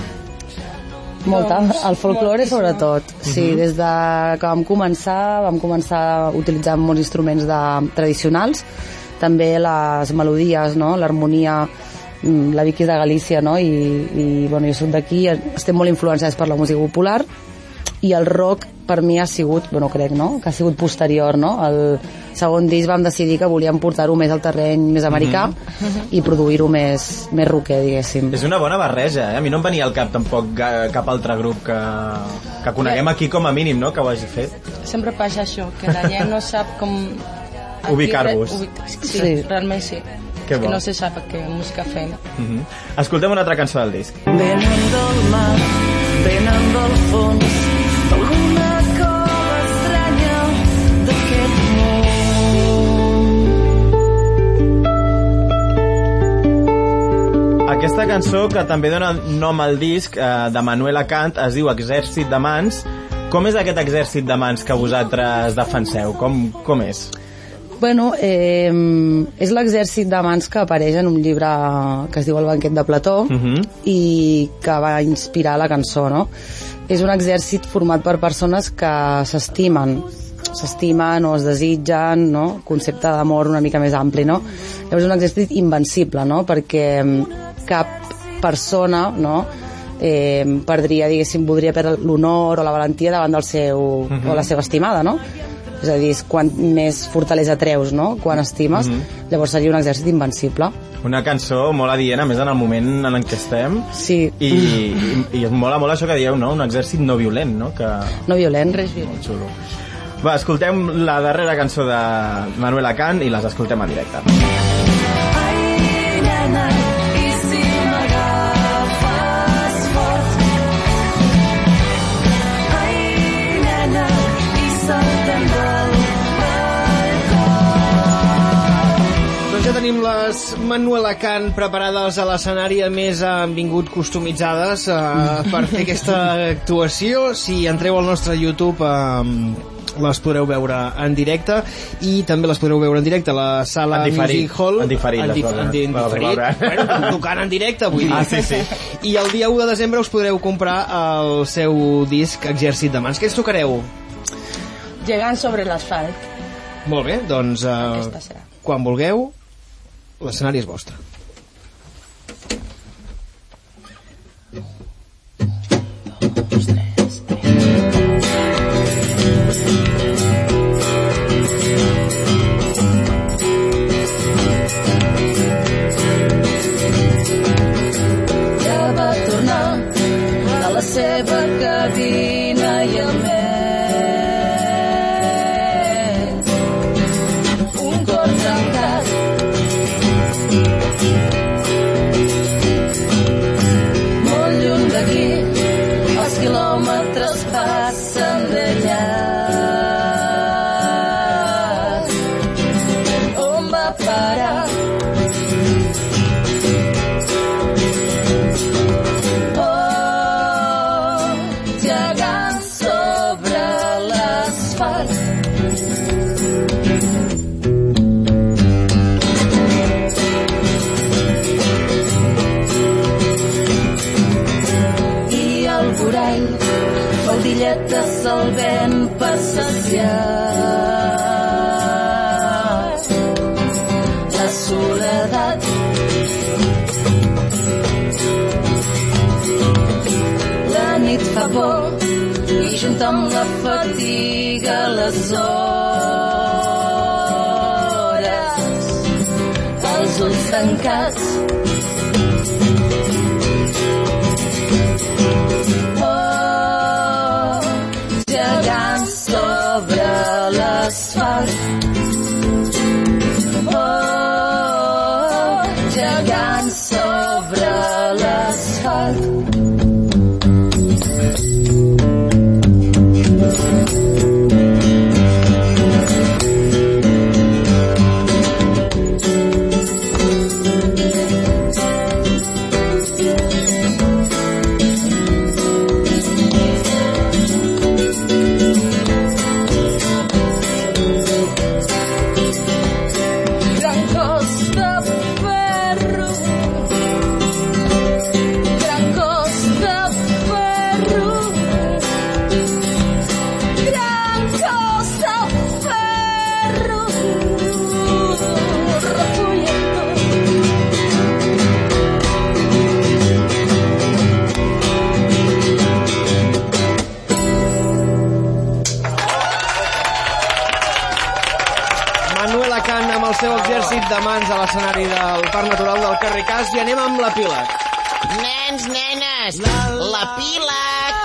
Molta, el folklore sobretot. Sí, des de que vam començar, vam començar utilitzant molts instruments de, tradicionals, també les melodies, no? L'harmonia, mm, la Vicky és de Galícia, no? I, i bueno, jo soc d'aquí, estem molt influenciats per la música popular, i el rock per mi ha sigut, bueno, crec, no?, que ha sigut posterior, no? El segon disc vam decidir que volíem portar-ho més al terreny més americà Mhm. i produir-ho més, més rocker, diguéssim. És una bona barreja, eh? A mi no em venia al cap tampoc ga- cap altre grup que, que coneguem aquí com a mínim, no?, que ho hagi fet. Sempre passa això, que la gent no sap com... Ubicar-vos. Ubic- Sí, Sí. realment sí. Que És bo. que no se sap què música fem. Uh -huh. Escoltem una altra cançó del disc. Venen del mar, venen del fons, alguna cova estranya d'aquest món. Aquesta cançó, que també dona nom al disc, eh, de Manuel Acan, es diu Exèrcit de Mans. Com és aquest exèrcit de mans que vosaltres defenseu? Com, com és? Bueno, eh, és l'exèrcit de mans que apareix en un llibre que es diu El banquet de Plató, Uh -huh. i que va inspirar la cançó, no? És un exèrcit format per persones que s'estimen, s'estimen o es desitgen, no? Concepte d'amor una mica més ampli, no? Llavors és un exèrcit invencible, no? Perquè cap persona, no?, eh, perdria, diguéssim, voldria perdre l'honor o la valentia davant del seu, Mhm. o la seva estimada, no? És a dir, quan més fortalesa treus, no?, quan estimes, Mhm. llavors seria un exèrcit invencible. Una cançó molt adient, a més en el moment en què estem. Sí. I, i, i es mola molt això que dieu, no? Un exèrcit no violent, no? Que... No violent. Res violent. Molt xulo. Va, escoltem la darrera cançó de Manuel Acan i les escoltem en directe. Ai, nena, i si m'agafes fort? Ai, nena, i saltem del balcó. Doncs ja tenim les Manuel Acan preparades a l'escenari, a més han vingut customitzades eh, per fer aquesta actuació. Si entreu al nostre YouTube eh, les podreu veure en directe, i també les podreu veure en directe a la sala En diferit. Music Hall. En diferit, en, les dif veureu. en, di- en Vale, diferit. vale. Bueno, tocant en directe, vull dir. Ah, sí, sí. I el dia u de desembre us podreu comprar el seu disc Exèrcit de Mans. Què ens tocareu? Gegant sobre l'asfalt. Molt bé, doncs eh, Aquesta serà. quan vulgueu, l'escenari és vostre. Ja va tornar a la seva cabina i emet un cor trencat ara. Oh, gegant sobre l'asfalt. Vorall, faldilletes al vent per saciar la soledat. La nit fa por i junt amb la fatiga les hores, els ulls tancats. Gegant sobre l'asfalt. Oh, gegant sobre l'asfalt. seu exèrcit de mans a l'escenari del Parc Natural del Carricàs i anem amb l'epíleg. Nens, nenes, l'epíleg!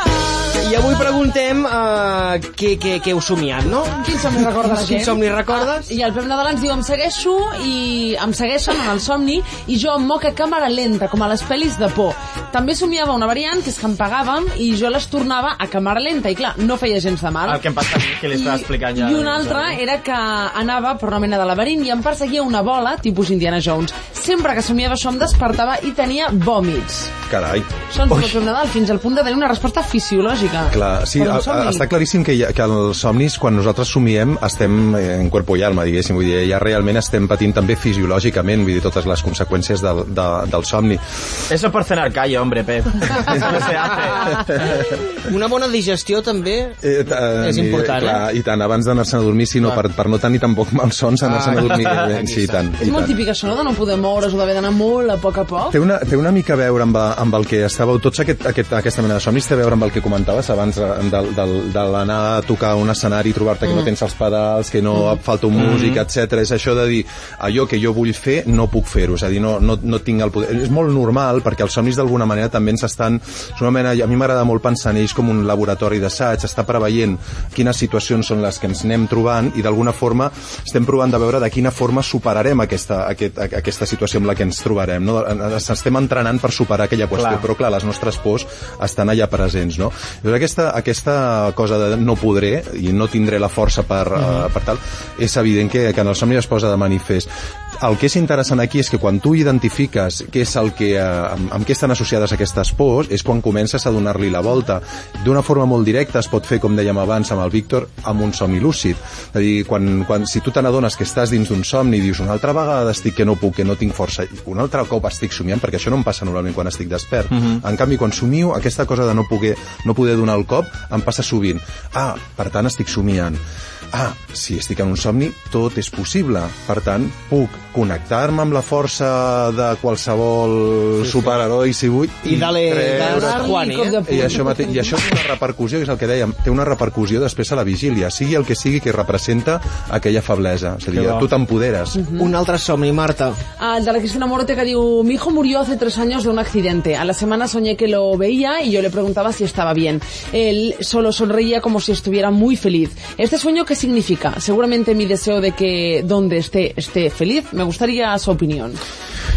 I avui preguntem uh, què, què, què heu somiat, no? Quin somni recorda la gent? Quin somni recordes? Ah, I el Pep Nadal ens diu, em segueixo i em segueixen en el somni i jo em moc a càmera lenta, com a les pel·lis de por. També somiava una variant, que és que em pagàvem i jo les tornava a càmera lenta i clar, no feia gens de mal. El que em passa aquí, que li estava explicant ja. I una altra era que anava per una mena de laberint i em perseguia una bola, tipus Indiana Jones. Sempre que somiava això em despertava i tenia vòmits. Carai. Això ens pot fer Nadal, fins al punt de tenir una resposta fisiològica. Clar, sí, a, a, està claríssim que, ha, que els somnis, quan nosaltres somiem, estem en cuerpo i alma, diguéssim, vull dir, ja realment estem patint també fisiològicament, vull dir, totes les conseqüències del, de, del somni. Eso por cenar callo, hombre, Pep. Eso no se hace. Una bona digestió també eh, eh, és important, i, clar, eh? I tant, abans d'anar-se'n a dormir, sinó per, per no tenir tampoc malsons, anar-se'n a dormir. Ah, sí, i tant. És molt típic això, no?, de no poder moure's o d'haver d'anar molt a poc a poc. Té una, té una mica a veure amb, amb el que estàveu, tots aquest, aquest, aquesta mena de somnis té a veure amb el que comentaves abans de, de, de, de l'anar a tocar un escenari i trobar-te que mm. no tens els pedals, que no mm. et falta un músic, mm. etcètera. És això de dir, allò que jo vull fer no puc fer-ho, és a dir, no, no, no tinc el poder. És molt normal, perquè els somnis d'alguna manera també ens estan, és una mena, a mi m'agrada molt pensar en ells com un laboratori d'assaig, està preveient quines situacions són les que ens anem trobant i d'alguna forma estem provant de veure de quina forma superarem aquesta, aquest, aquesta situació amb la que ens trobarem, no? Ens estem entrenant per superar aquella qüestió, clar. Però clar, les nostres pors estan allà presents, no? Llavors aquesta, aquesta cosa de no podré i no tindré la força per, mm-hmm. uh, per tal, és evident que, que en el somni es posa de manifest. El que és interessant aquí és que quan tu identifiques què és el que, uh, amb, amb què estan associades aquestes pors, és quan comences a donar-li la volta. D'una forma molt directa es pot fer, com dèiem abans amb el Víctor, amb un somni lúcid. És a dir, quan, quan, si tu te n'adones que estàs dins d'un somni i dius una altra vegada estic que no puc, que no tinc força, un altre cop estic somiant, perquè això no em passa normalment quan estic despert. Mm-hmm. En canvi, quan somio, aquesta cosa de no poder, no poder donar el cop em passa sovint. Ah, per tant, estic somiant. Ah, si estic en un somni, tot és possible. Per tant, puc connectar-me amb la força de qualsevol sí, sí. superheroi, si vull, i, i dale, treure... Juan, eh? I això, mate... I això té una repercussió, que és el que dèiem, té una repercussió després a la vigília, sigui el que sigui que representa aquella feblesa. És a dir, tu t'empoderes. Uh-huh. Un altre somni, Marta. Ah, el de la Cristina Morote, que diu: mi hijo murió hace tres años de un accidente. A la semana soñé que lo veía y yo le preguntaba si estaba bien. Él solo sonreía como si estuviera muy feliz. Este sueño, ¿qué significa? Seguramente mi deseo de que donde esté, esté feliz. Me gustaría su opinión.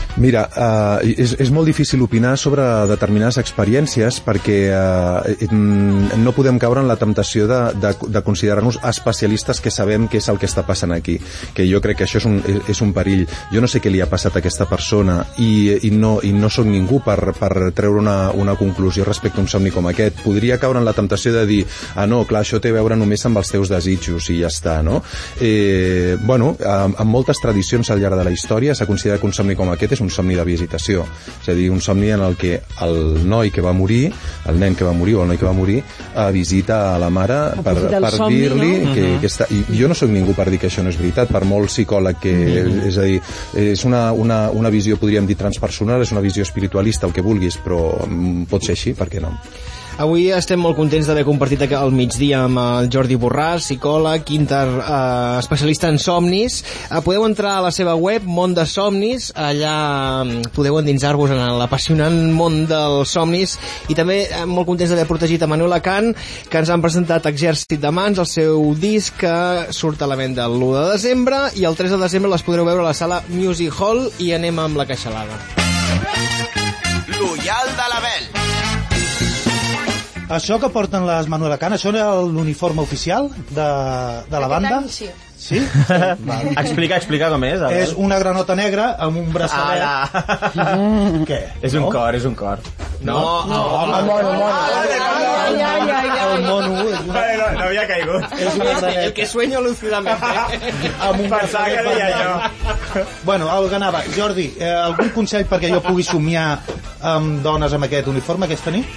Mira, uh, és, és molt difícil opinar sobre determinades experiències perquè uh, no podem caure en la temptació de, de, de considerar-nos especialistes que sabem què és el que està passant aquí, que jo crec que això és un, és un perill. Jo no sé què li ha passat a aquesta persona i, i, no, i no sóc ningú per, per treure una, una conclusió respecte a un somni com aquest. Podria caure en la temptació de dir, ah no, clar, això té a veure només amb els teus desitjos i ja està, no? Eh, bueno, en moltes tradicions al llarg de la història s'ha considerat que un somni com aquest és un somni de visitació, és a dir, un somni en el que el noi que va morir, el nen que va morir o el noi que va morir, eh, visita a la mare per, per dir-li no? que, que està... I jo no sóc ningú per dir que això no és veritat, per molt psicòleg que... Mm. És a dir, és una, una, una visió, podríem dir, transpersonal, és una visió espiritualista, el que vulguis, però pot ser així, per què no? Avui estem molt contents d'haver compartit al migdia amb el Jordi Borràs, psicòleg, inter, eh, especialista en somnis. Eh, podeu entrar a la seva web, Món de Somnis, allà podeu endinsar-vos en l'apassionant món dels somnis, i també eh, molt contents d'haver protegit a Manuel Acan, que ens han presentat Exèrcit de Mans, el seu disc que surt a la venda l'u de desembre, i el tres de desembre les podreu veure a la sala Music Hall, i anem amb la queixalada. L'Ullal de l'Abel. Això que porten les Manuel Acan, això era l'uniforme oficial de, de la banda? Sí. Sí? Explica, explica com és. És una granota negra amb un braçalet. Ah, Què? És un no? cor, és un cor. No, no, el mono, mono. El mono. No havia caigut. És una graneta. El que sueño lúcidamente. Amb un Pensava que deia jo. Bueno, el que anava. Jordi, eh, algun consell perquè jo pugui somiar amb dones amb aquest uniforme aquesta nit?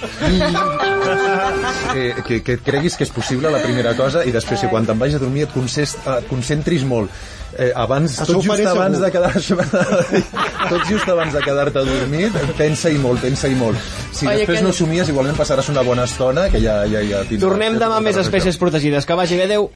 Que, que, que et creguis que és possible la primera cosa i després que quan te'n vagis a dormir et, concest, et concentris molt. Eh, abans, tot just abans de quedar tot just abans de quedar-te dormit, pensa-hi molt, pensa-hi molt. Si Oye, després que... no somies, igualment passaràs una bona estona que ja, ja, ja tindràs. Tornem demà més espècies protegides. Que vagi bé, adeu.